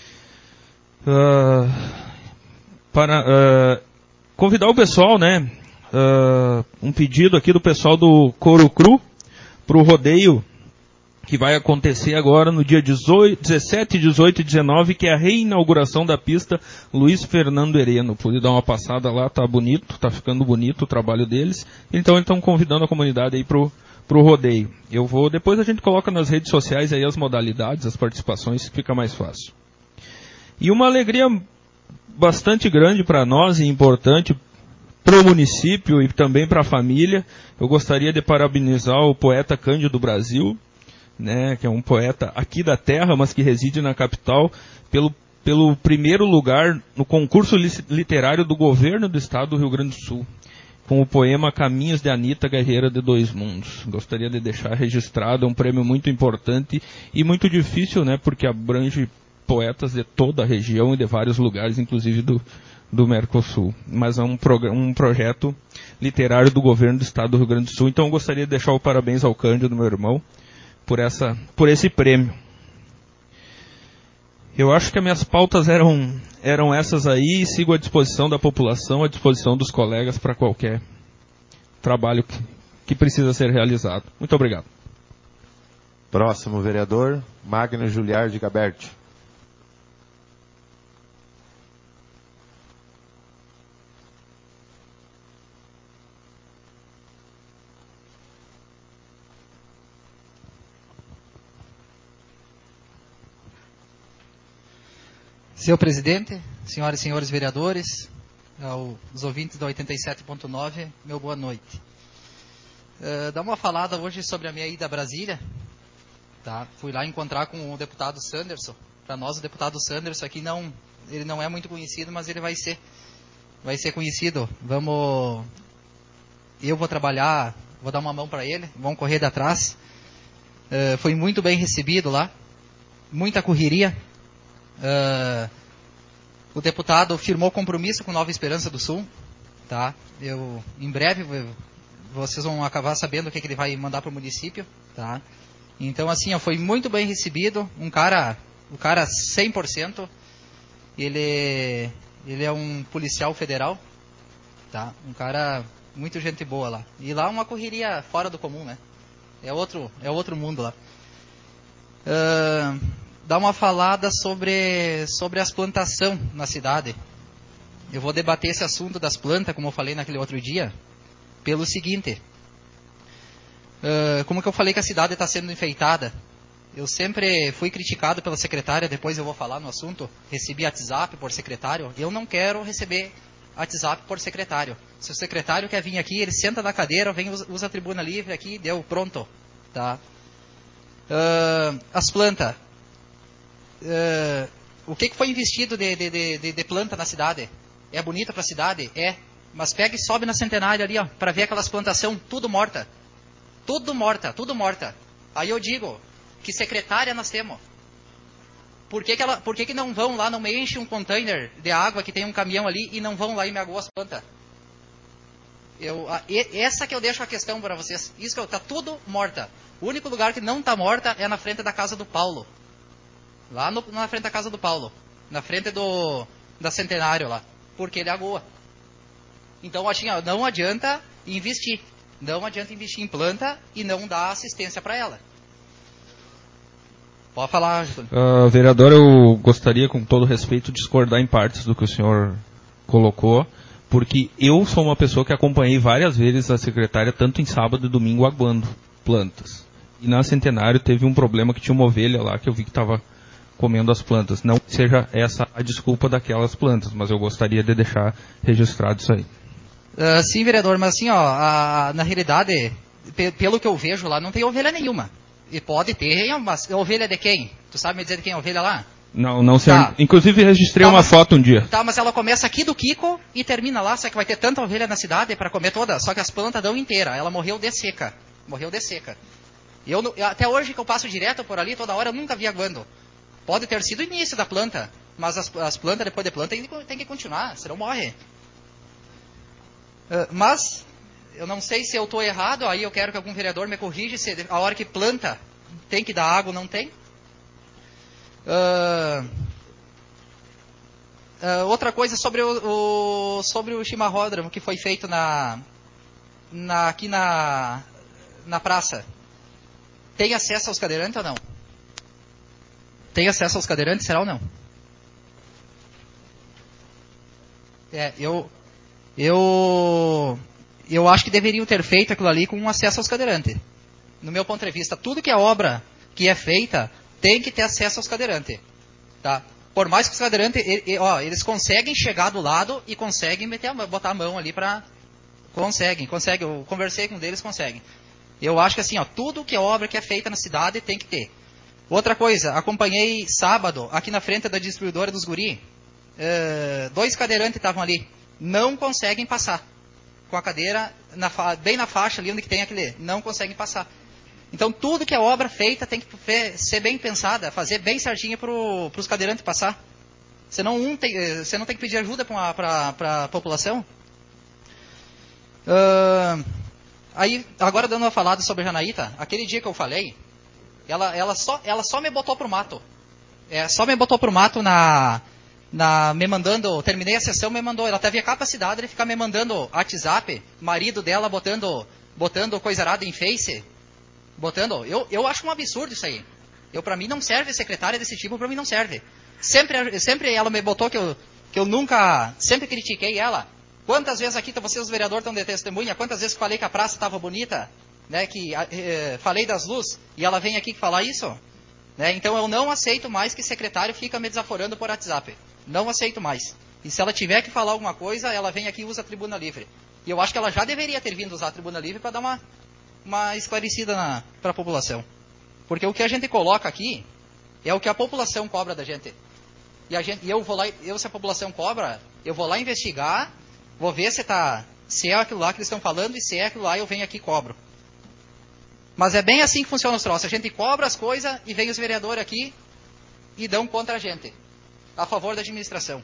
Uh... Para uh, convidar o pessoal, né, uh, um pedido aqui do pessoal do Couro Cru para o rodeio que vai acontecer agora no dia dezoito, dezessete, dezoito e dezenove, que é a reinauguração da pista Luiz Fernando Hereno. Pude dar uma passada lá, tá bonito, tá ficando bonito o trabalho deles, então eles estão convidando a comunidade aí pro, pro rodeio. Eu vou, depois a gente coloca nas redes sociais aí as modalidades, as participações, que fica mais fácil. E uma alegria bastante grande para nós e importante para o município e também para a família. Eu gostaria de parabenizar o poeta Cândido Brasil, né, que é um poeta aqui da terra, mas que reside na capital, pelo, pelo primeiro lugar no concurso literário do governo do estado do Rio Grande do Sul, com o poema Caminhos de Anita, Guerreira de Dois Mundos. Gostaria de deixar registrado, é um prêmio muito importante e muito difícil, né, porque abrange poetas de toda a região e de vários lugares, inclusive do, do Mercosul. Mas é um, um projeto literário do governo do estado do Rio Grande do Sul. Então eu gostaria de deixar o parabéns ao Cândido, meu irmão, por, essa, por esse prêmio. Eu acho que as minhas pautas eram, eram essas aí e sigo à disposição da população, à disposição dos colegas para qualquer trabalho que, que precisa ser realizado. Muito obrigado. Próximo vereador, Magno Juliar de Gaberti. Senhor presidente, senhoras e senhores vereadores, aos ouvintes da oitenta e sete ponto nove, meu boa noite. Uh, dá uma falada hoje sobre a minha ida a Brasília. Tá? Fui lá encontrar com o deputado Sanderson. Para nós, o deputado Sanderson aqui não, ele não é muito conhecido, mas ele vai ser, vai ser conhecido. Vamos, eu vou trabalhar, vou dar uma mão para ele, vamos correr de atrás. Uh, foi muito bem recebido lá, muita correria. Uh, o deputado firmou compromisso com Nova Esperança do Sul, tá? Eu, em breve, vocês vão acabar sabendo o que, que ele vai mandar para o município, tá? Então, assim, ó, foi muito bem recebido, um cara, um cara cem por cento, ele, ele é um policial federal, tá? Um cara muito gente boa lá. E lá uma correria fora do comum, né? É outro, é outro mundo lá. Uh, Dar uma falada sobre, sobre as plantações na cidade. Eu vou debater esse assunto das plantas, como eu falei naquele outro dia, pelo seguinte. Uh, como que eu falei que a cidade está sendo enfeitada? Eu sempre fui criticado pela secretária, depois eu vou falar no assunto. Recebi WhatsApp por secretário. Eu não quero receber WhatsApp por secretário. Se o secretário quer vir aqui, ele senta na cadeira, vem, usa a tribuna livre aqui, deu, pronto. Tá? Uh, as plantas. Uh, o que, que foi investido de, de, de, de planta na cidade? É bonito para a cidade? É. Mas pega e sobe na Centenária ali, ó, para ver aquelas plantações tudo morta. tudo morta, tudo morta. Aí eu digo, que secretária nós temos? Por que que, ela, por que que não vão lá, não me enchem um container de água que tem um caminhão ali e não vão lá e me aguam as plantas? Eu, a, e, essa que eu deixo a questão para vocês. Isso que eu, tá tudo morta. O único lugar que não tá morta é na frente da casa do Paulo. Lá no, na frente da casa do Paulo. Na frente do da Centenário lá. Porque ele agoa. Então, assim, ó, não adianta investir. Não adianta investir em planta e não dar assistência para ela. Pode falar, Júlio. Uh, vereador, eu gostaria, com todo respeito, discordar em partes do que o senhor colocou, porque eu sou uma pessoa que acompanhei várias vezes a secretária, tanto em sábado e domingo, aguando plantas. E na Centenário teve um problema que tinha uma ovelha lá que eu vi que estava comendo as plantas. Não que seja essa a desculpa daquelas plantas, mas eu gostaria de deixar registrado isso aí. Uh, sim, vereador, mas assim, ó, a, na realidade, pe, pelo que eu vejo lá, não tem ovelha nenhuma. E pode ter, mas ovelha de quem? Tu sabe me dizer de quem é a ovelha lá? Não, não sei. Tá. Inclusive registrei Tá, uma mas, foto um dia. Tá, mas ela começa aqui do Kiko e termina lá. Só que vai ter tanta ovelha na cidade para comer toda. Só que as plantas dão inteira. Ela morreu de seca. Morreu de seca. E eu, até hoje que eu passo direto por ali, toda hora eu nunca vi aguando. Pode ter sido o início da planta. Mas as, as plantas, depois de planta, tem, tem que continuar. Senão morre. Uh, mas... eu não sei se eu estou errado, aí eu quero que algum vereador me corrija se a hora que planta tem que dar água ou não tem. Uh, uh, outra coisa sobre o, o, sobre o chimarródromo que foi feito na, na, aqui na, na praça. Tem acesso aos cadeirantes ou não? Tem acesso aos cadeirantes, será ou não? É, eu... Eu... Eu acho que deveriam ter feito aquilo ali com um acesso aos cadeirantes. No meu ponto de vista, tudo que é obra que é feita tem que ter acesso aos cadeirantes. Tá? Por mais que os cadeirantes, ele, ó, eles conseguem chegar do lado e conseguem meter a, botar a mão ali para... Conseguem, conseguem. Eu conversei com um deles, conseguem. Eu acho que assim, ó, tudo que é obra que é feita na cidade tem que ter. Outra coisa, acompanhei sábado, aqui na frente da distribuidora dos guri, uh, dois cadeirantes estavam ali. Não conseguem passar. Com a cadeira na bem na faixa ali onde que tem aquele, não conseguem passar. Então tudo que é obra feita tem que ser bem pensada, fazer bem certinho para os cadeirantes passar. Senão um tem, você não tem que pedir ajuda para a população. Uh, aí, agora dando uma falada sobre a Janaíta, aquele dia que eu falei, ela, ela, só, ela só me botou pro mato. É, só me botou pro mato na... Na, me mandando, terminei a sessão, me mandou, ela teve a capacidade de ficar me mandando WhatsApp, marido dela botando, botando coisa arada em Face, botando, eu, eu acho um absurdo isso aí. Eu, pra mim não serve, secretária desse tipo, pra mim não serve. Sempre, sempre ela me botou que eu, que eu nunca, sempre critiquei ela. Quantas vezes aqui, vocês os vereadores estão de testemunha, quantas vezes que falei que a praça estava bonita, né, que eh, falei das luzes, e ela vem aqui falar isso, né, então eu não aceito mais que secretário fica me desaforando por WhatsApp. Não aceito mais. E se ela tiver que falar alguma coisa, ela vem aqui e usa a tribuna livre. E eu acho que ela já deveria ter vindo usar a tribuna livre para dar uma, uma esclarecida para a população. Porque o que a gente coloca aqui é o que a população cobra da gente. E, a gente, e eu vou lá, eu, se a população cobra, eu vou lá investigar, vou ver se, tá, se é aquilo lá que eles estão falando, e se é aquilo lá eu venho aqui e cobro. Mas é bem assim que funciona os troços. A gente cobra as coisas e vem os vereadores aqui e dão contra a gente. A favor da administração.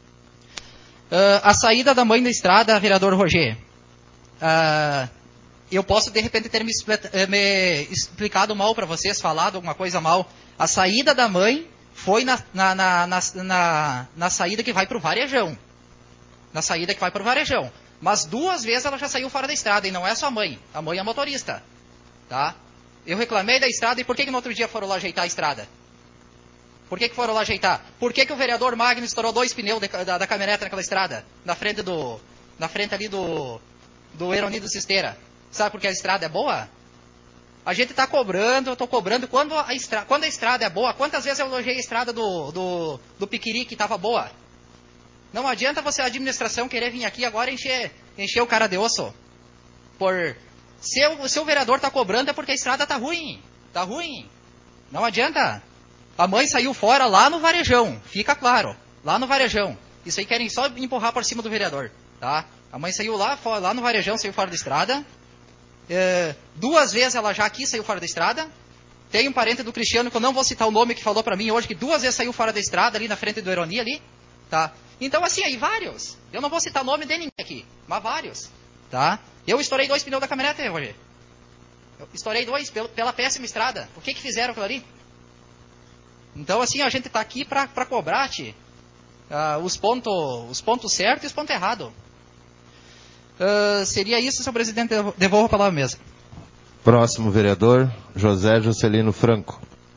Uh, a saída da mãe da estrada, vereador Roger. Uh, eu posso, de repente, ter me, me explicado mal para vocês, falado alguma coisa mal. A saída da mãe foi na, na, na, na, na, na saída que vai para o varejão. Na saída que vai para o varejão. Mas duas vezes ela já saiu fora da estrada, e não é só a mãe. A mãe é motorista. Tá? Eu reclamei da estrada, e por que, que no outro dia foram lá ajeitar a estrada? Por que, que foram lá ajeitar? Por que, que o vereador Magno estourou dois pneus de, da, da caminhonete naquela estrada? Na frente do. Na frente ali do. Do Eroni do Cisteira. Sabe por que a estrada é boa? A gente está cobrando, eu estou cobrando. Quando a, estra, quando a estrada é boa, quantas vezes eu elogiei a estrada do, do, do Piquiri que estava boa? Não adianta você, a administração, querer vir aqui agora e encher, encher o cara de osso. Por. Se o, se o vereador está cobrando é porque a estrada está ruim. Está ruim. Não adianta. A mãe saiu fora lá no varejão, fica claro, lá no varejão. Isso aí querem só empurrar por cima do vereador, tá? A mãe saiu lá, lá no varejão, saiu fora da estrada, É, duas vezes ela já aqui saiu fora da estrada. Tem um parente do Cristiano, que eu não vou citar o nome, que falou para mim hoje que duas vezes saiu fora da estrada, ali na frente do Eroni, ali. Tá? Então, assim, aí vários. Eu não vou citar o nome de ninguém aqui, mas vários. Tá? Eu estourei dois pneus da caminhonete hoje. Eu estourei dois pela, pela péssima estrada. Por que que fizeram aquilo ali? Então, assim, a gente tá aqui para cobrar, tchê, uh, os pontos os pontos certos e os pontos errados. Uh, seria isso, senhor presidente. Devolvo a palavra à mesa. Próximo vereador, José Juscelino Franco.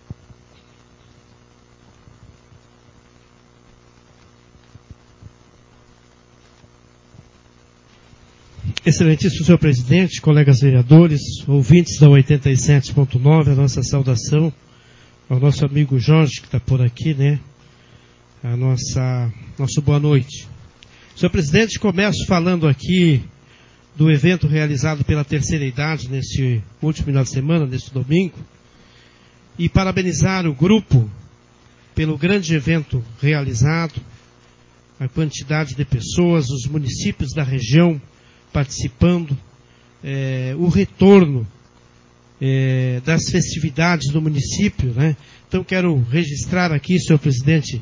Excelentíssimo senhor presidente, colegas vereadores, ouvintes da oitenta e sete ponto nove, a nossa saudação ao nosso amigo Jorge, que está por aqui, né? A nossa, nosso boa noite. Senhor presidente, começo falando aqui do evento realizado pela Terceira Idade nesse último final de semana, nesse domingo, e parabenizar o grupo pelo grande evento realizado, a quantidade de pessoas, os municípios da região participando, é, o retorno é, das festividades do município, né? Então quero registrar aqui, senhor presidente,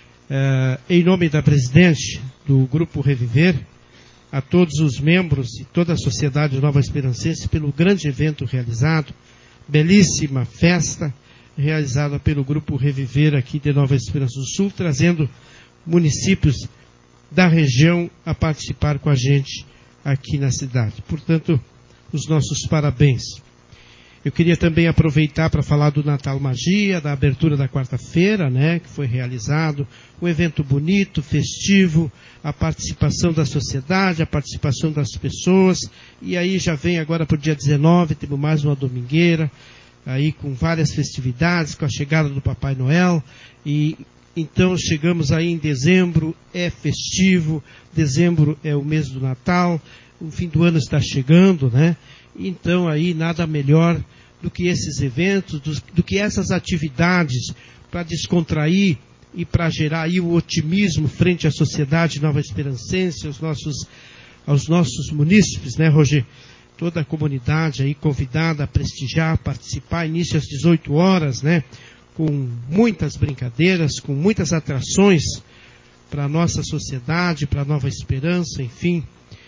é, em nome da presidente do Grupo Reviver, a todos os membros e toda a sociedade Nova Esperancense pelo grande evento realizado, belíssima festa realizada pelo Grupo Reviver aqui de Nova Esperança do Sul, trazendo municípios da região a participar com a gente aqui na cidade. Portanto, os nossos parabéns. Eu queria também aproveitar para falar do Natal Magia, da abertura da quarta-feira, né, que foi realizado, um evento bonito, festivo, a participação da sociedade, a participação das pessoas, e aí já vem agora para o dia dezenove, temos mais uma domingueira, aí com várias festividades, com a chegada do Papai Noel, e então chegamos aí em dezembro, é festivo, dezembro é o mês do Natal, o fim do ano está chegando, né? Então aí nada melhor do que esses eventos, do, do que essas atividades para descontrair e para gerar aí o otimismo frente à sociedade Nova Esperancense, aos nossos, aos nossos munícipes, né, Roger? Toda a comunidade aí convidada a prestigiar, participar, início às dezoito horas, né? Com muitas brincadeiras, com muitas atrações para a nossa sociedade, para a Nova Esperança, enfim,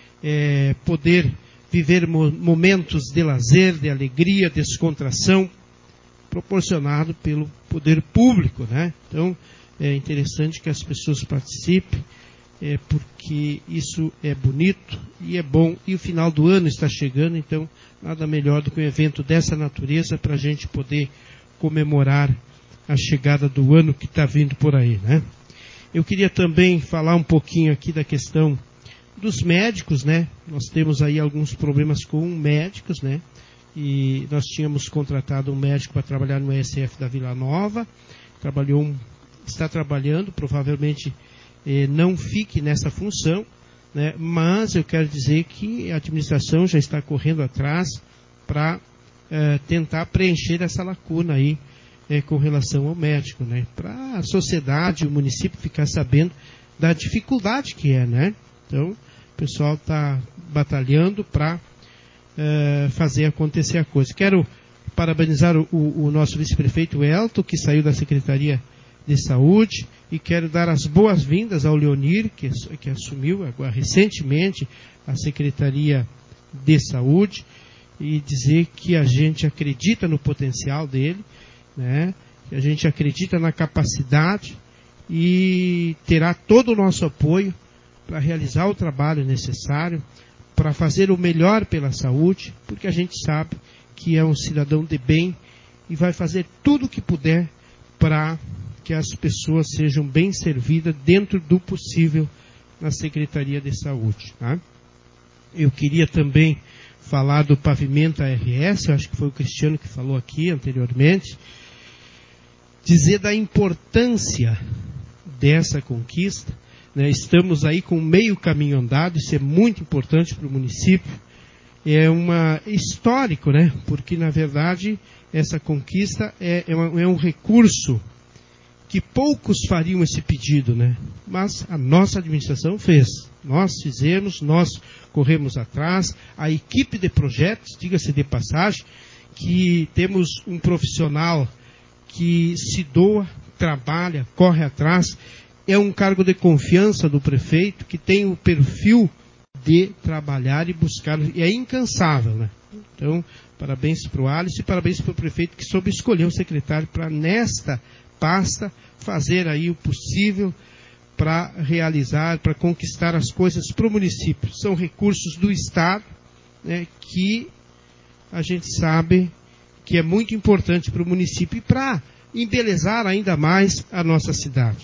é, poder viver mo momentos de lazer, de alegria, descontração, proporcionado pelo poder público, né? Então, é interessante que as pessoas participem, é, porque isso é bonito e é bom, e o final do ano está chegando, então, nada melhor do que um evento dessa natureza para a gente poder comemorar a chegada do ano que está vindo por aí, né? Eu queria também falar um pouquinho aqui da questão dos médicos, né? Nós temos aí alguns problemas com médicos, né? E nós tínhamos contratado um médico para trabalhar no E S F da Vila Nova, trabalhou, um, está trabalhando, provavelmente eh, não fique nessa função, né? Mas eu quero dizer que a administração já está correndo atrás para eh, tentar preencher essa lacuna aí, É, com relação ao médico, né? Para a sociedade, o município ficar sabendo da dificuldade que é, né? Então, o pessoal está batalhando para é, fazer acontecer a coisa. Quero parabenizar o, o nosso vice-prefeito Elton, que saiu da Secretaria de Saúde, e quero dar as boas-vindas ao Leonir, que, que assumiu agora recentemente a Secretaria de Saúde, e dizer que a gente acredita no potencial dele, né? A gente acredita na capacidade e terá todo o nosso apoio para realizar o trabalho necessário, para fazer o melhor pela saúde, porque a gente sabe que é um cidadão de bem e vai fazer tudo o que puder para que as pessoas sejam bem servidas dentro do possível na Secretaria de Saúde, tá? Eu queria também falar do pavimento A R S, eu acho que foi o Cristiano que falou aqui anteriormente, dizer da importância dessa conquista, né? Estamos aí com meio caminho andado, isso é muito importante para o município, é uma histórico, né? Porque na verdade essa conquista é, é, uma, é um recurso que poucos fariam esse pedido, né? Mas a nossa administração fez, Nós fizemos, nós corremos atrás, a equipe de projetos, diga-se de passagem, que temos um profissional que se doa, trabalha, corre atrás, é um cargo de confiança do prefeito, que tem o perfil de trabalhar e buscar, e é incansável, né? Então, parabéns para o Alice e parabéns para o prefeito que soube escolher o secretário para, nesta pasta, fazer aí o possível para realizar, para conquistar as coisas para o município. São recursos do Estado, né, que a gente sabe que é muito importante para o município e para embelezar ainda mais a nossa cidade.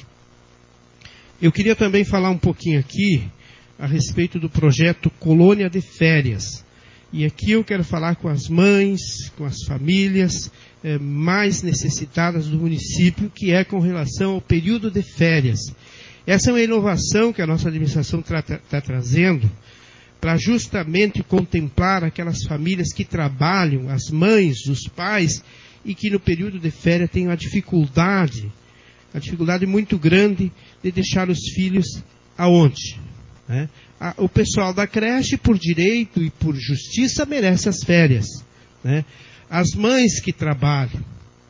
Eu queria também falar um pouquinho aqui a respeito do projeto Colônia de Férias. E aqui eu quero falar com as mães, com as famílias eh, mais necessitadas do município, que é com relação ao período de férias. Essa é uma inovação que a nossa administração está tra tra trazendo para justamente contemplar aquelas famílias que trabalham, as mães, os pais, e que no período de férias têm uma dificuldade, uma dificuldade muito grande de deixar os filhos aonde? Né? O pessoal da creche, por direito e por justiça, merece as férias. Né? As mães que trabalham,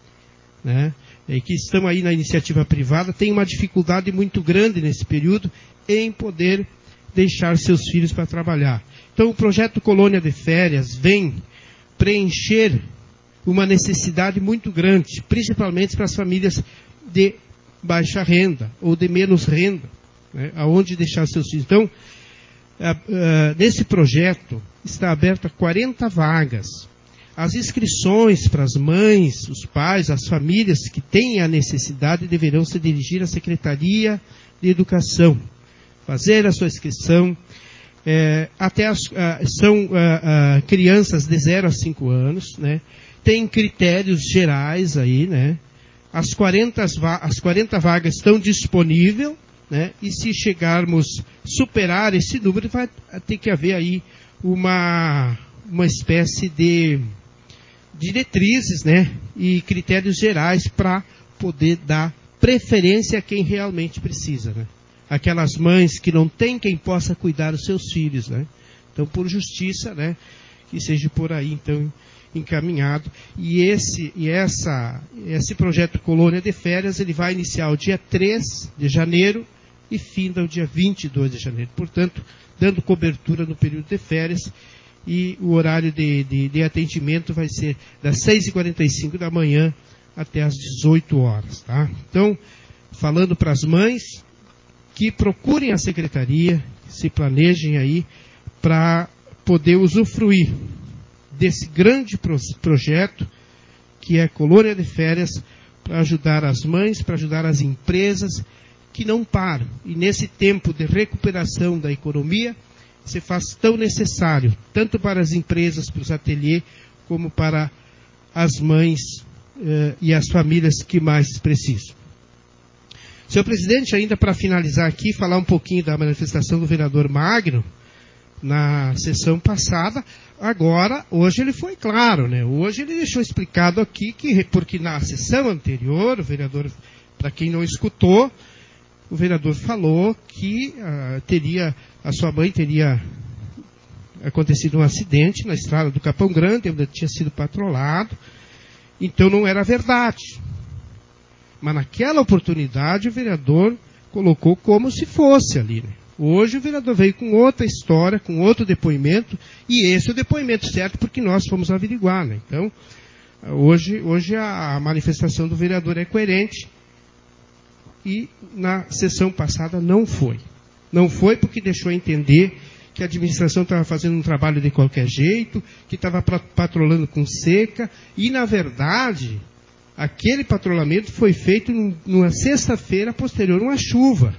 né, e que estão aí na iniciativa privada, têm uma dificuldade muito grande nesse período em poder deixar seus filhos para trabalhar. Então, o projeto Colônia de Férias vem preencher uma necessidade muito grande, principalmente para as famílias de baixa renda ou de menos renda, né, aonde deixar seus filhos. Então, Uh, uh, nesse projeto está aberta quarenta vagas. As inscrições para as mães, os pais, as famílias que têm a necessidade deverão se dirigir à Secretaria de Educação, fazer a sua inscrição. É, até as, uh, são uh, uh, crianças de zero a cinco anos, né? Tem critérios gerais aí, né? As quarenta, as quarenta vagas estão disponíveis. Né? E se chegarmos a superar esse número, vai ter que haver aí uma, uma espécie de diretrizes, né? E critérios gerais para poder dar preferência a quem realmente precisa. Né? Aquelas mães que não têm quem possa cuidar dos seus filhos. Né? Então, por justiça, né? Que seja por aí, então, encaminhado. E esse, e essa, esse projeto Colônia de Férias, ele vai iniciar o dia três de janeiro, e finda o dia vinte e dois de janeiro. Portanto, dando cobertura no período de férias, e o horário de, de, de atendimento vai ser das seis e quarenta e cinco da manhã até as dezoito horas. Tá? Então, falando para as mães, que procurem a secretaria, se planejem aí para poder usufruir desse grande pro, projeto que é Colônia de Férias, para ajudar as mães, para ajudar as empresas que não param. E nesse tempo de recuperação da economia, se faz tão necessário, tanto para as empresas, para os ateliês, como para as mães eh, e as famílias que mais precisam. Senhor presidente, ainda para finalizar aqui, falar um pouquinho da manifestação do vereador Magno, na sessão passada. Agora, hoje ele foi claro, né? Hoje ele deixou explicado aqui, que, porque na sessão anterior, o vereador, para quem não escutou, o vereador falou que uh, teria, a sua mãe teria acontecido um acidente na estrada do Capão Grande, onde tinha sido patrolado, então não era verdade. Mas naquela oportunidade o vereador colocou como se fosse ali, né? Hoje o vereador veio com outra história, com outro depoimento, e esse é o depoimento certo, porque nós fomos averiguar, né? Então, hoje, hoje a manifestação do vereador é coerente, e na sessão passada não foi. Não foi porque deixou entender que a administração estava fazendo um trabalho de qualquer jeito, que estava patrolando com seca, e na verdade, aquele patrulhamento foi feito numa sexta-feira posterior a uma chuva.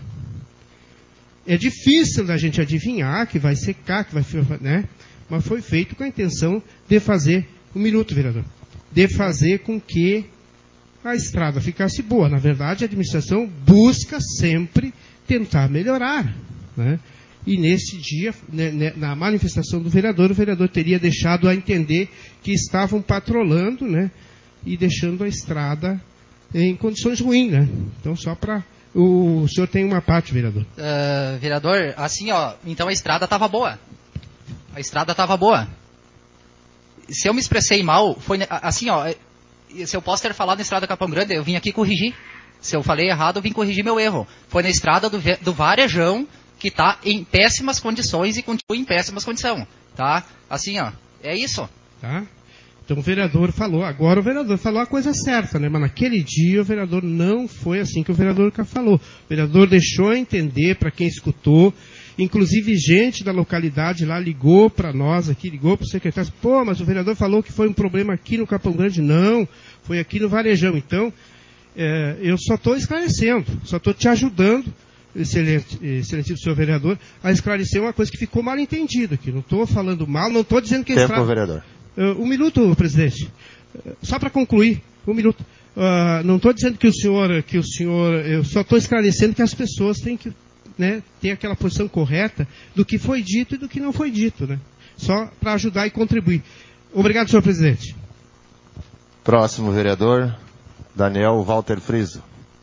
É difícil da gente adivinhar que vai secar, que vai, né? Mas foi feito com a intenção de fazer, um minuto, vereador, de fazer com que a estrada ficasse boa. Na verdade, a administração busca sempre tentar melhorar, né? E nesse dia, né, na manifestação do vereador, o vereador teria deixado a entender que estavam patrolando, né? E deixando a estrada em condições ruins, né? Então, só para O, o senhor tem uma parte, vereador. Uh, vereador, assim, ó, então a estrada estava boa. A estrada estava boa. Se eu me expressei mal, foi assim, ó, se eu posso ter falado na estrada Capão Grande, eu vim aqui corrigir. Se eu falei errado, eu vim corrigir meu erro. Foi na estrada do, do Varejão, que está em péssimas condições e continua em péssimas condições, tá? Assim, ó, é isso. Tá? Então o vereador falou, agora o vereador falou a coisa certa, né? Mas naquele dia o vereador não foi assim que o vereador falou. O vereador deixou entender para quem escutou, inclusive gente da localidade lá ligou para nós aqui, ligou para o secretário, pô, mas o vereador falou que foi um problema aqui no Capão Grande. Não, foi aqui no Varejão. Então, é, eu só estou esclarecendo, só estou te ajudando, excelente, excelentíssimo senhor vereador, a esclarecer uma coisa que ficou mal entendida aqui. Não estou falando mal, não estou dizendo que... Tempo, estrada... vereador. Uh, um minuto, presidente. Uh, só para concluir, um minuto. Uh, não estou dizendo que o senhor, que o senhor, eu só estou esclarecendo que as pessoas têm que, né, ter aquela posição correta do que foi dito e do que não foi dito, né? Só para ajudar e contribuir. Obrigado, senhor presidente. Próximo vereador, Daniel Walter Friso.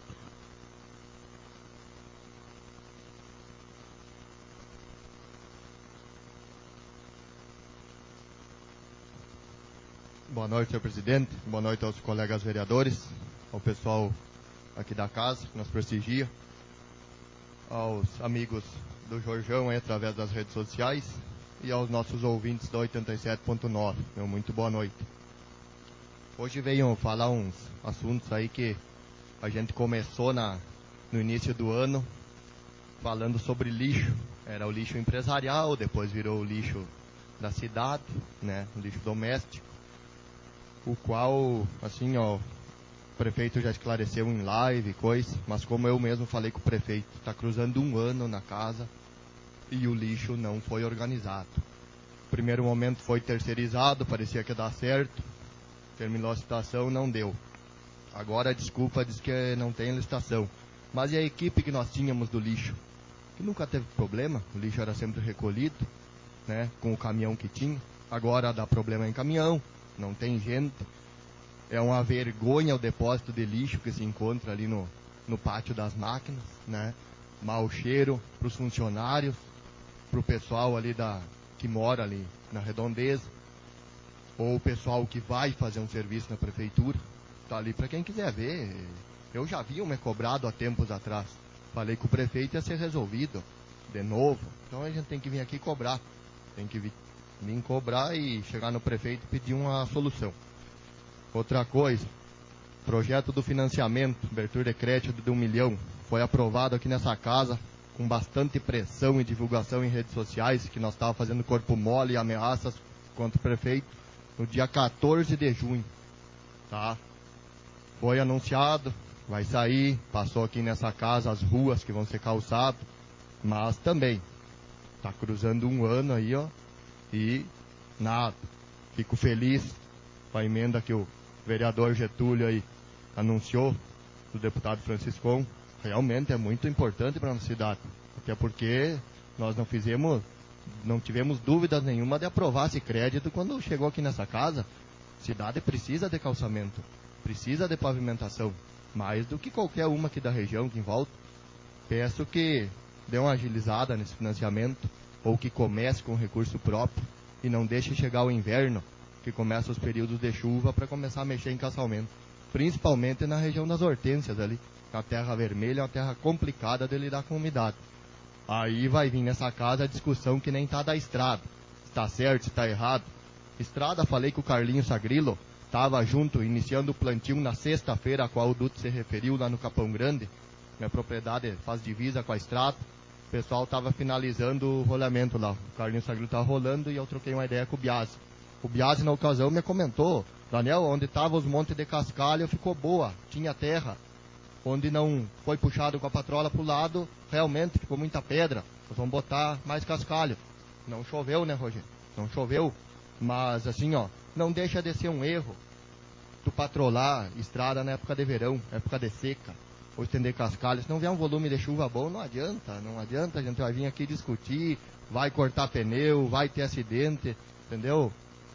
Boa noite, senhor presidente. Boa noite aos colegas vereadores, ao pessoal aqui da casa que nos prestigia, aos amigos do Jorjão aí, através das redes sociais e aos nossos ouvintes da oitenta e sete ponto nove. Meu muito boa noite. Hoje venho falar uns assuntos aí que a gente começou na, no início do ano falando sobre lixo. Era o lixo empresarial, depois virou o lixo da cidade, né, o lixo doméstico. O qual, assim, ó, o prefeito já esclareceu em live, coisa, mas como eu mesmo falei com o prefeito, está cruzando um ano na casa e o lixo não foi organizado. O primeiro momento foi terceirizado, parecia que ia dar certo, terminou a licitação, não deu. Agora a desculpa diz que não tem licitação. Mas e a equipe que nós tínhamos do lixo? Que nunca teve problema, o lixo era sempre recolhido, né, com o caminhão que tinha. Agora dá problema em caminhão. Não tem gente, é uma vergonha o depósito de lixo que se encontra ali no, no pátio das máquinas, né? Mau cheiro para os funcionários, para o pessoal ali da, que mora ali na redondeza, ou o pessoal que vai fazer um serviço na prefeitura, está ali para quem quiser ver. Eu já vi um me cobrado há tempos atrás, falei com o prefeito ia ser resolvido de novo, então a gente tem que vir aqui cobrar, tem que vir Vim cobrar e chegar no prefeito e pedir uma solução. Outra coisa, projeto do financiamento, abertura de crédito de um milhão, foi aprovado aqui nessa casa com bastante pressão e divulgação em redes sociais, que nós estávamos fazendo corpo mole e ameaças contra o prefeito, no dia quatorze de junho. Tá? Foi anunciado, vai sair, passou aqui nessa casa as ruas que vão ser calçadas, mas também está cruzando um ano aí, ó. E nada, fico feliz com a emenda que o vereador Getúlio aí anunciou, do deputado Franciscon. Realmente é muito importante para a nossa cidade, até porque nós não fizemos, não tivemos dúvidas nenhuma de aprovar esse crédito quando chegou aqui nessa casa. A cidade precisa de calçamento, precisa de pavimentação, mais do que qualquer uma aqui da região que em volta. Peço que dê uma agilizada nesse financiamento, ou que comece com recurso próprio e não deixe chegar o inverno, que começa os períodos de chuva, para começar a mexer em calçamento. Principalmente na região das Hortênsias ali. A terra vermelha é uma terra complicada de lidar com umidade. Aí vai vir nessa casa a discussão que nem está da estrada. Está certo, está errado. Estrada, falei com o Carlinhos Sagrilo, estava junto, iniciando o plantio na sexta-feira, a qual o Duto se referiu lá no Capão Grande. Minha propriedade faz divisa com a estrada. O pessoal estava finalizando o rolamento lá. O Carlinhos Sagrilo estava rolando e eu troquei uma ideia com o Biasi. O Biasi, na ocasião, me comentou: Daniel, onde estavam os montes de cascalho ficou boa, tinha terra. Onde não foi puxado com a patrola para o lado, realmente ficou muita pedra. Nós vamos botar mais cascalho. Não choveu, né, Rogério? Não choveu. Mas, assim, ó, não deixa de ser um erro tu patrolar estrada na época de verão, época de seca, ou estender cascalho. Se não vier um volume de chuva bom, não adianta, não adianta, a gente vai vir aqui discutir, vai cortar pneu, vai ter acidente, entendeu?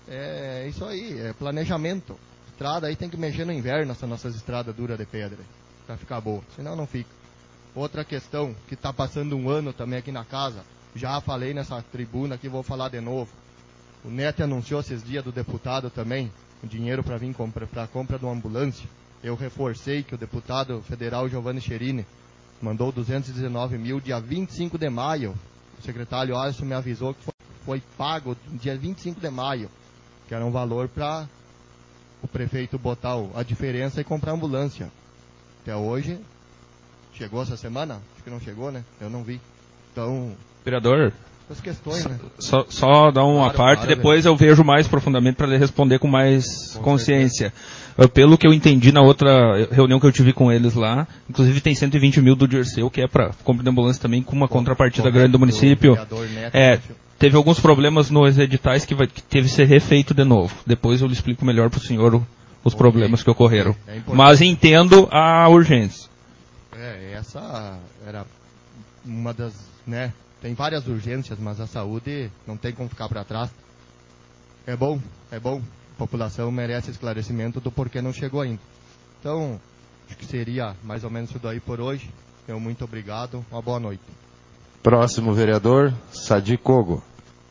É isso aí, é planejamento. Estrada aí tem que mexer no inverno, essas nossas estradas duras de pedra, pra ficar boa, senão não fica. Outra questão que está passando um ano também aqui na casa, já falei nessa tribuna aqui, vou falar de novo. O Neto anunciou esses dias do deputado também, o dinheiro para vir para a compra de uma ambulância. Eu reforcei que o deputado federal Giovanni Cherini mandou duzentos e dezenove mil dia vinte e cinco de maio. O secretário Alisson me avisou que foi, foi pago dia vinte e cinco de maio, que era um valor para o prefeito botar a diferença e comprar ambulância. Até hoje, chegou essa semana? Acho que não chegou, né? Eu não vi. Então... Vereador, as questões, né? só, só dar uma claro, parte, claro, depois velho. eu vejo mais profundamente para lhe responder com mais Com consciência. Uh, Pelo que eu entendi na outra reunião que eu tive com eles lá, inclusive tem cento e vinte mil do Dirceu, que é para compra de ambulância também, com uma Com, contrapartida correto, grande do município. Neto, É, né? teve alguns problemas nos editais que, vai, que teve que ser refeito de novo. Depois eu lhe explico melhor para o senhor o, os okay. problemas que ocorreram. É importante. Mas entendo a urgência. É, essa era uma das, né, tem várias urgências, mas a saúde não tem como ficar para trás. É bom, é bom. A população merece esclarecimento do porquê não chegou ainda. Então, acho que seria mais ou menos isso daí por hoje. Eu muito obrigado, uma boa noite. Próximo vereador, Sadi Kogo.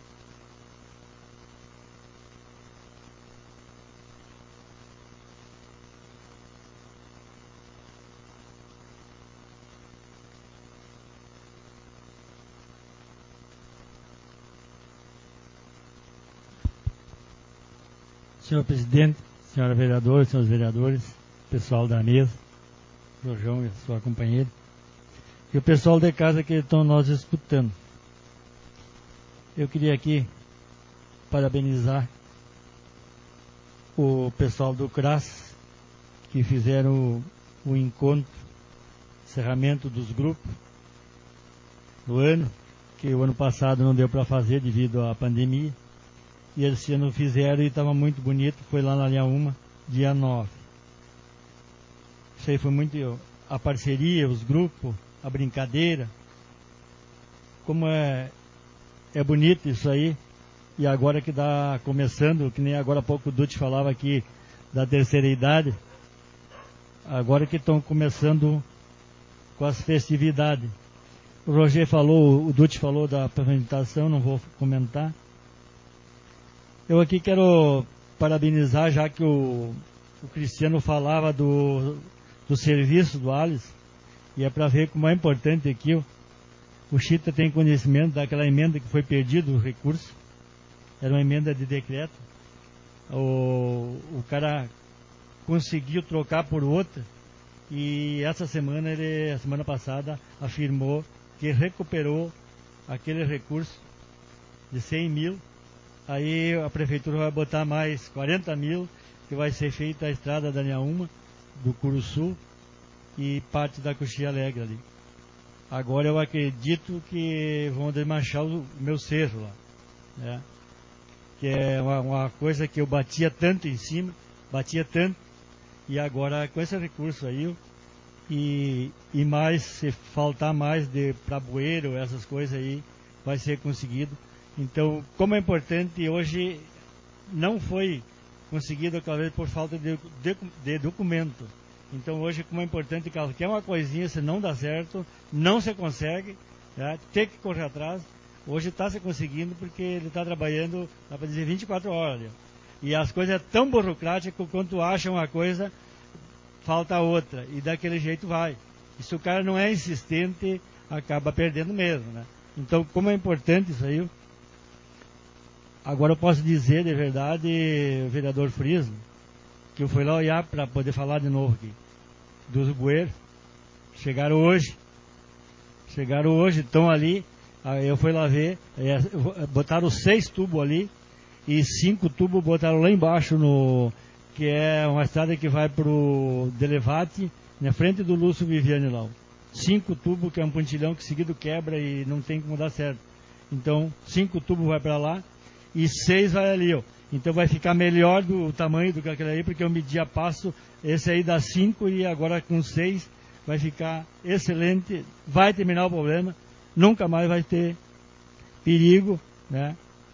Senhor presidente, senhora vereadora, senhores vereadores, pessoal da mesa, Jorjão e sua companheira, e o pessoal de casa que estão nós escutando. Eu queria aqui parabenizar o pessoal do C R A S, que fizeram o, o encontro, encerramento dos grupos do ano, que o ano passado não deu para fazer devido à pandemia. E esse ano fizeram e estava muito bonito, foi lá na linha uma, dia nove. Isso aí foi muito, a parceria, os grupos, a brincadeira, como é, é bonito isso aí. E agora que está começando, que nem agora há pouco o Dutti falava aqui da terceira idade, agora que estão começando com as festividades. O Roger falou, o Dutti falou da apresentação, não vou comentar. Eu aqui quero parabenizar, já que o, o Cristiano falava do, do serviço do Alice, e é para ver como é importante aqui. O, o Chita tem conhecimento daquela emenda que foi perdida, o recurso. Era uma emenda de decreto. O, o cara conseguiu trocar por outra, e essa semana, ele, a semana passada, afirmou que recuperou aquele recurso de cem mil. Aí a prefeitura vai botar mais quarenta mil, que vai ser feita a estrada da linha uma, do Curuçu, e parte da Coxilha Alegre ali. Agora eu acredito que vão desmanchar o meu cerro lá, né? Que é uma, uma coisa que eu batia tanto em cima, batia tanto, e agora com esse recurso aí, e, e mais, se faltar mais de para bueiro, essas coisas aí, vai ser conseguido. Então, como é importante, hoje não foi conseguido aquela vez por falta de, de, de documento. Então, hoje, como é importante, qualquer uma coisinha, se não dá certo, não se consegue, né? Tem que correr atrás. Hoje está se conseguindo porque ele está trabalhando, dá para dizer, vinte e quatro horas. Ali. E as coisas é tão burocráticas, quando tu acha uma coisa, falta outra. E daquele jeito vai. E se o cara não é insistente, acaba perdendo mesmo, né? Então, como é importante isso aí. Agora eu posso dizer de verdade, vereador Friso, que eu fui lá olhar para poder falar de novo aqui, dos bueiros. Chegaram hoje, chegaram hoje, estão ali, aí eu fui lá ver, botaram seis tubos ali, e cinco tubos botaram lá embaixo, no, que é uma estrada que vai para o Delevate, na frente do Lúcio Viviane lá. Cinco tubos, que é um pontilhão que seguido quebra e não tem como dar certo. Então, cinco tubos vai para lá, e seis vai ali, ó. Então vai ficar melhor do tamanho do que aquele aí, porque eu medi a passo, esse aí dá cinco e agora com seis vai ficar excelente, vai terminar o problema, nunca mais vai ter perigo, né?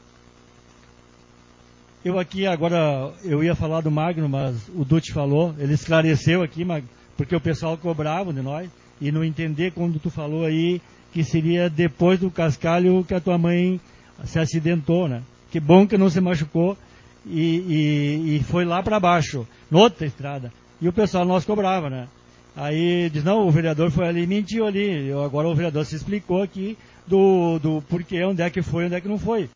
Eu aqui agora, eu ia falar do Magno, mas o Dutti falou, ele esclareceu aqui, porque o pessoal cobrava de nós, e não entender quando tu falou aí que seria depois do cascalho que a tua mãe se acidentou, né? Que bom que não se machucou e, e, e foi lá para baixo, noutra estrada. E o pessoal nós cobrava, né? Aí diz, não, o vereador foi ali e mentiu ali. Eu, agora o vereador se explicou aqui do, do porquê, onde é que foi, onde é que não foi.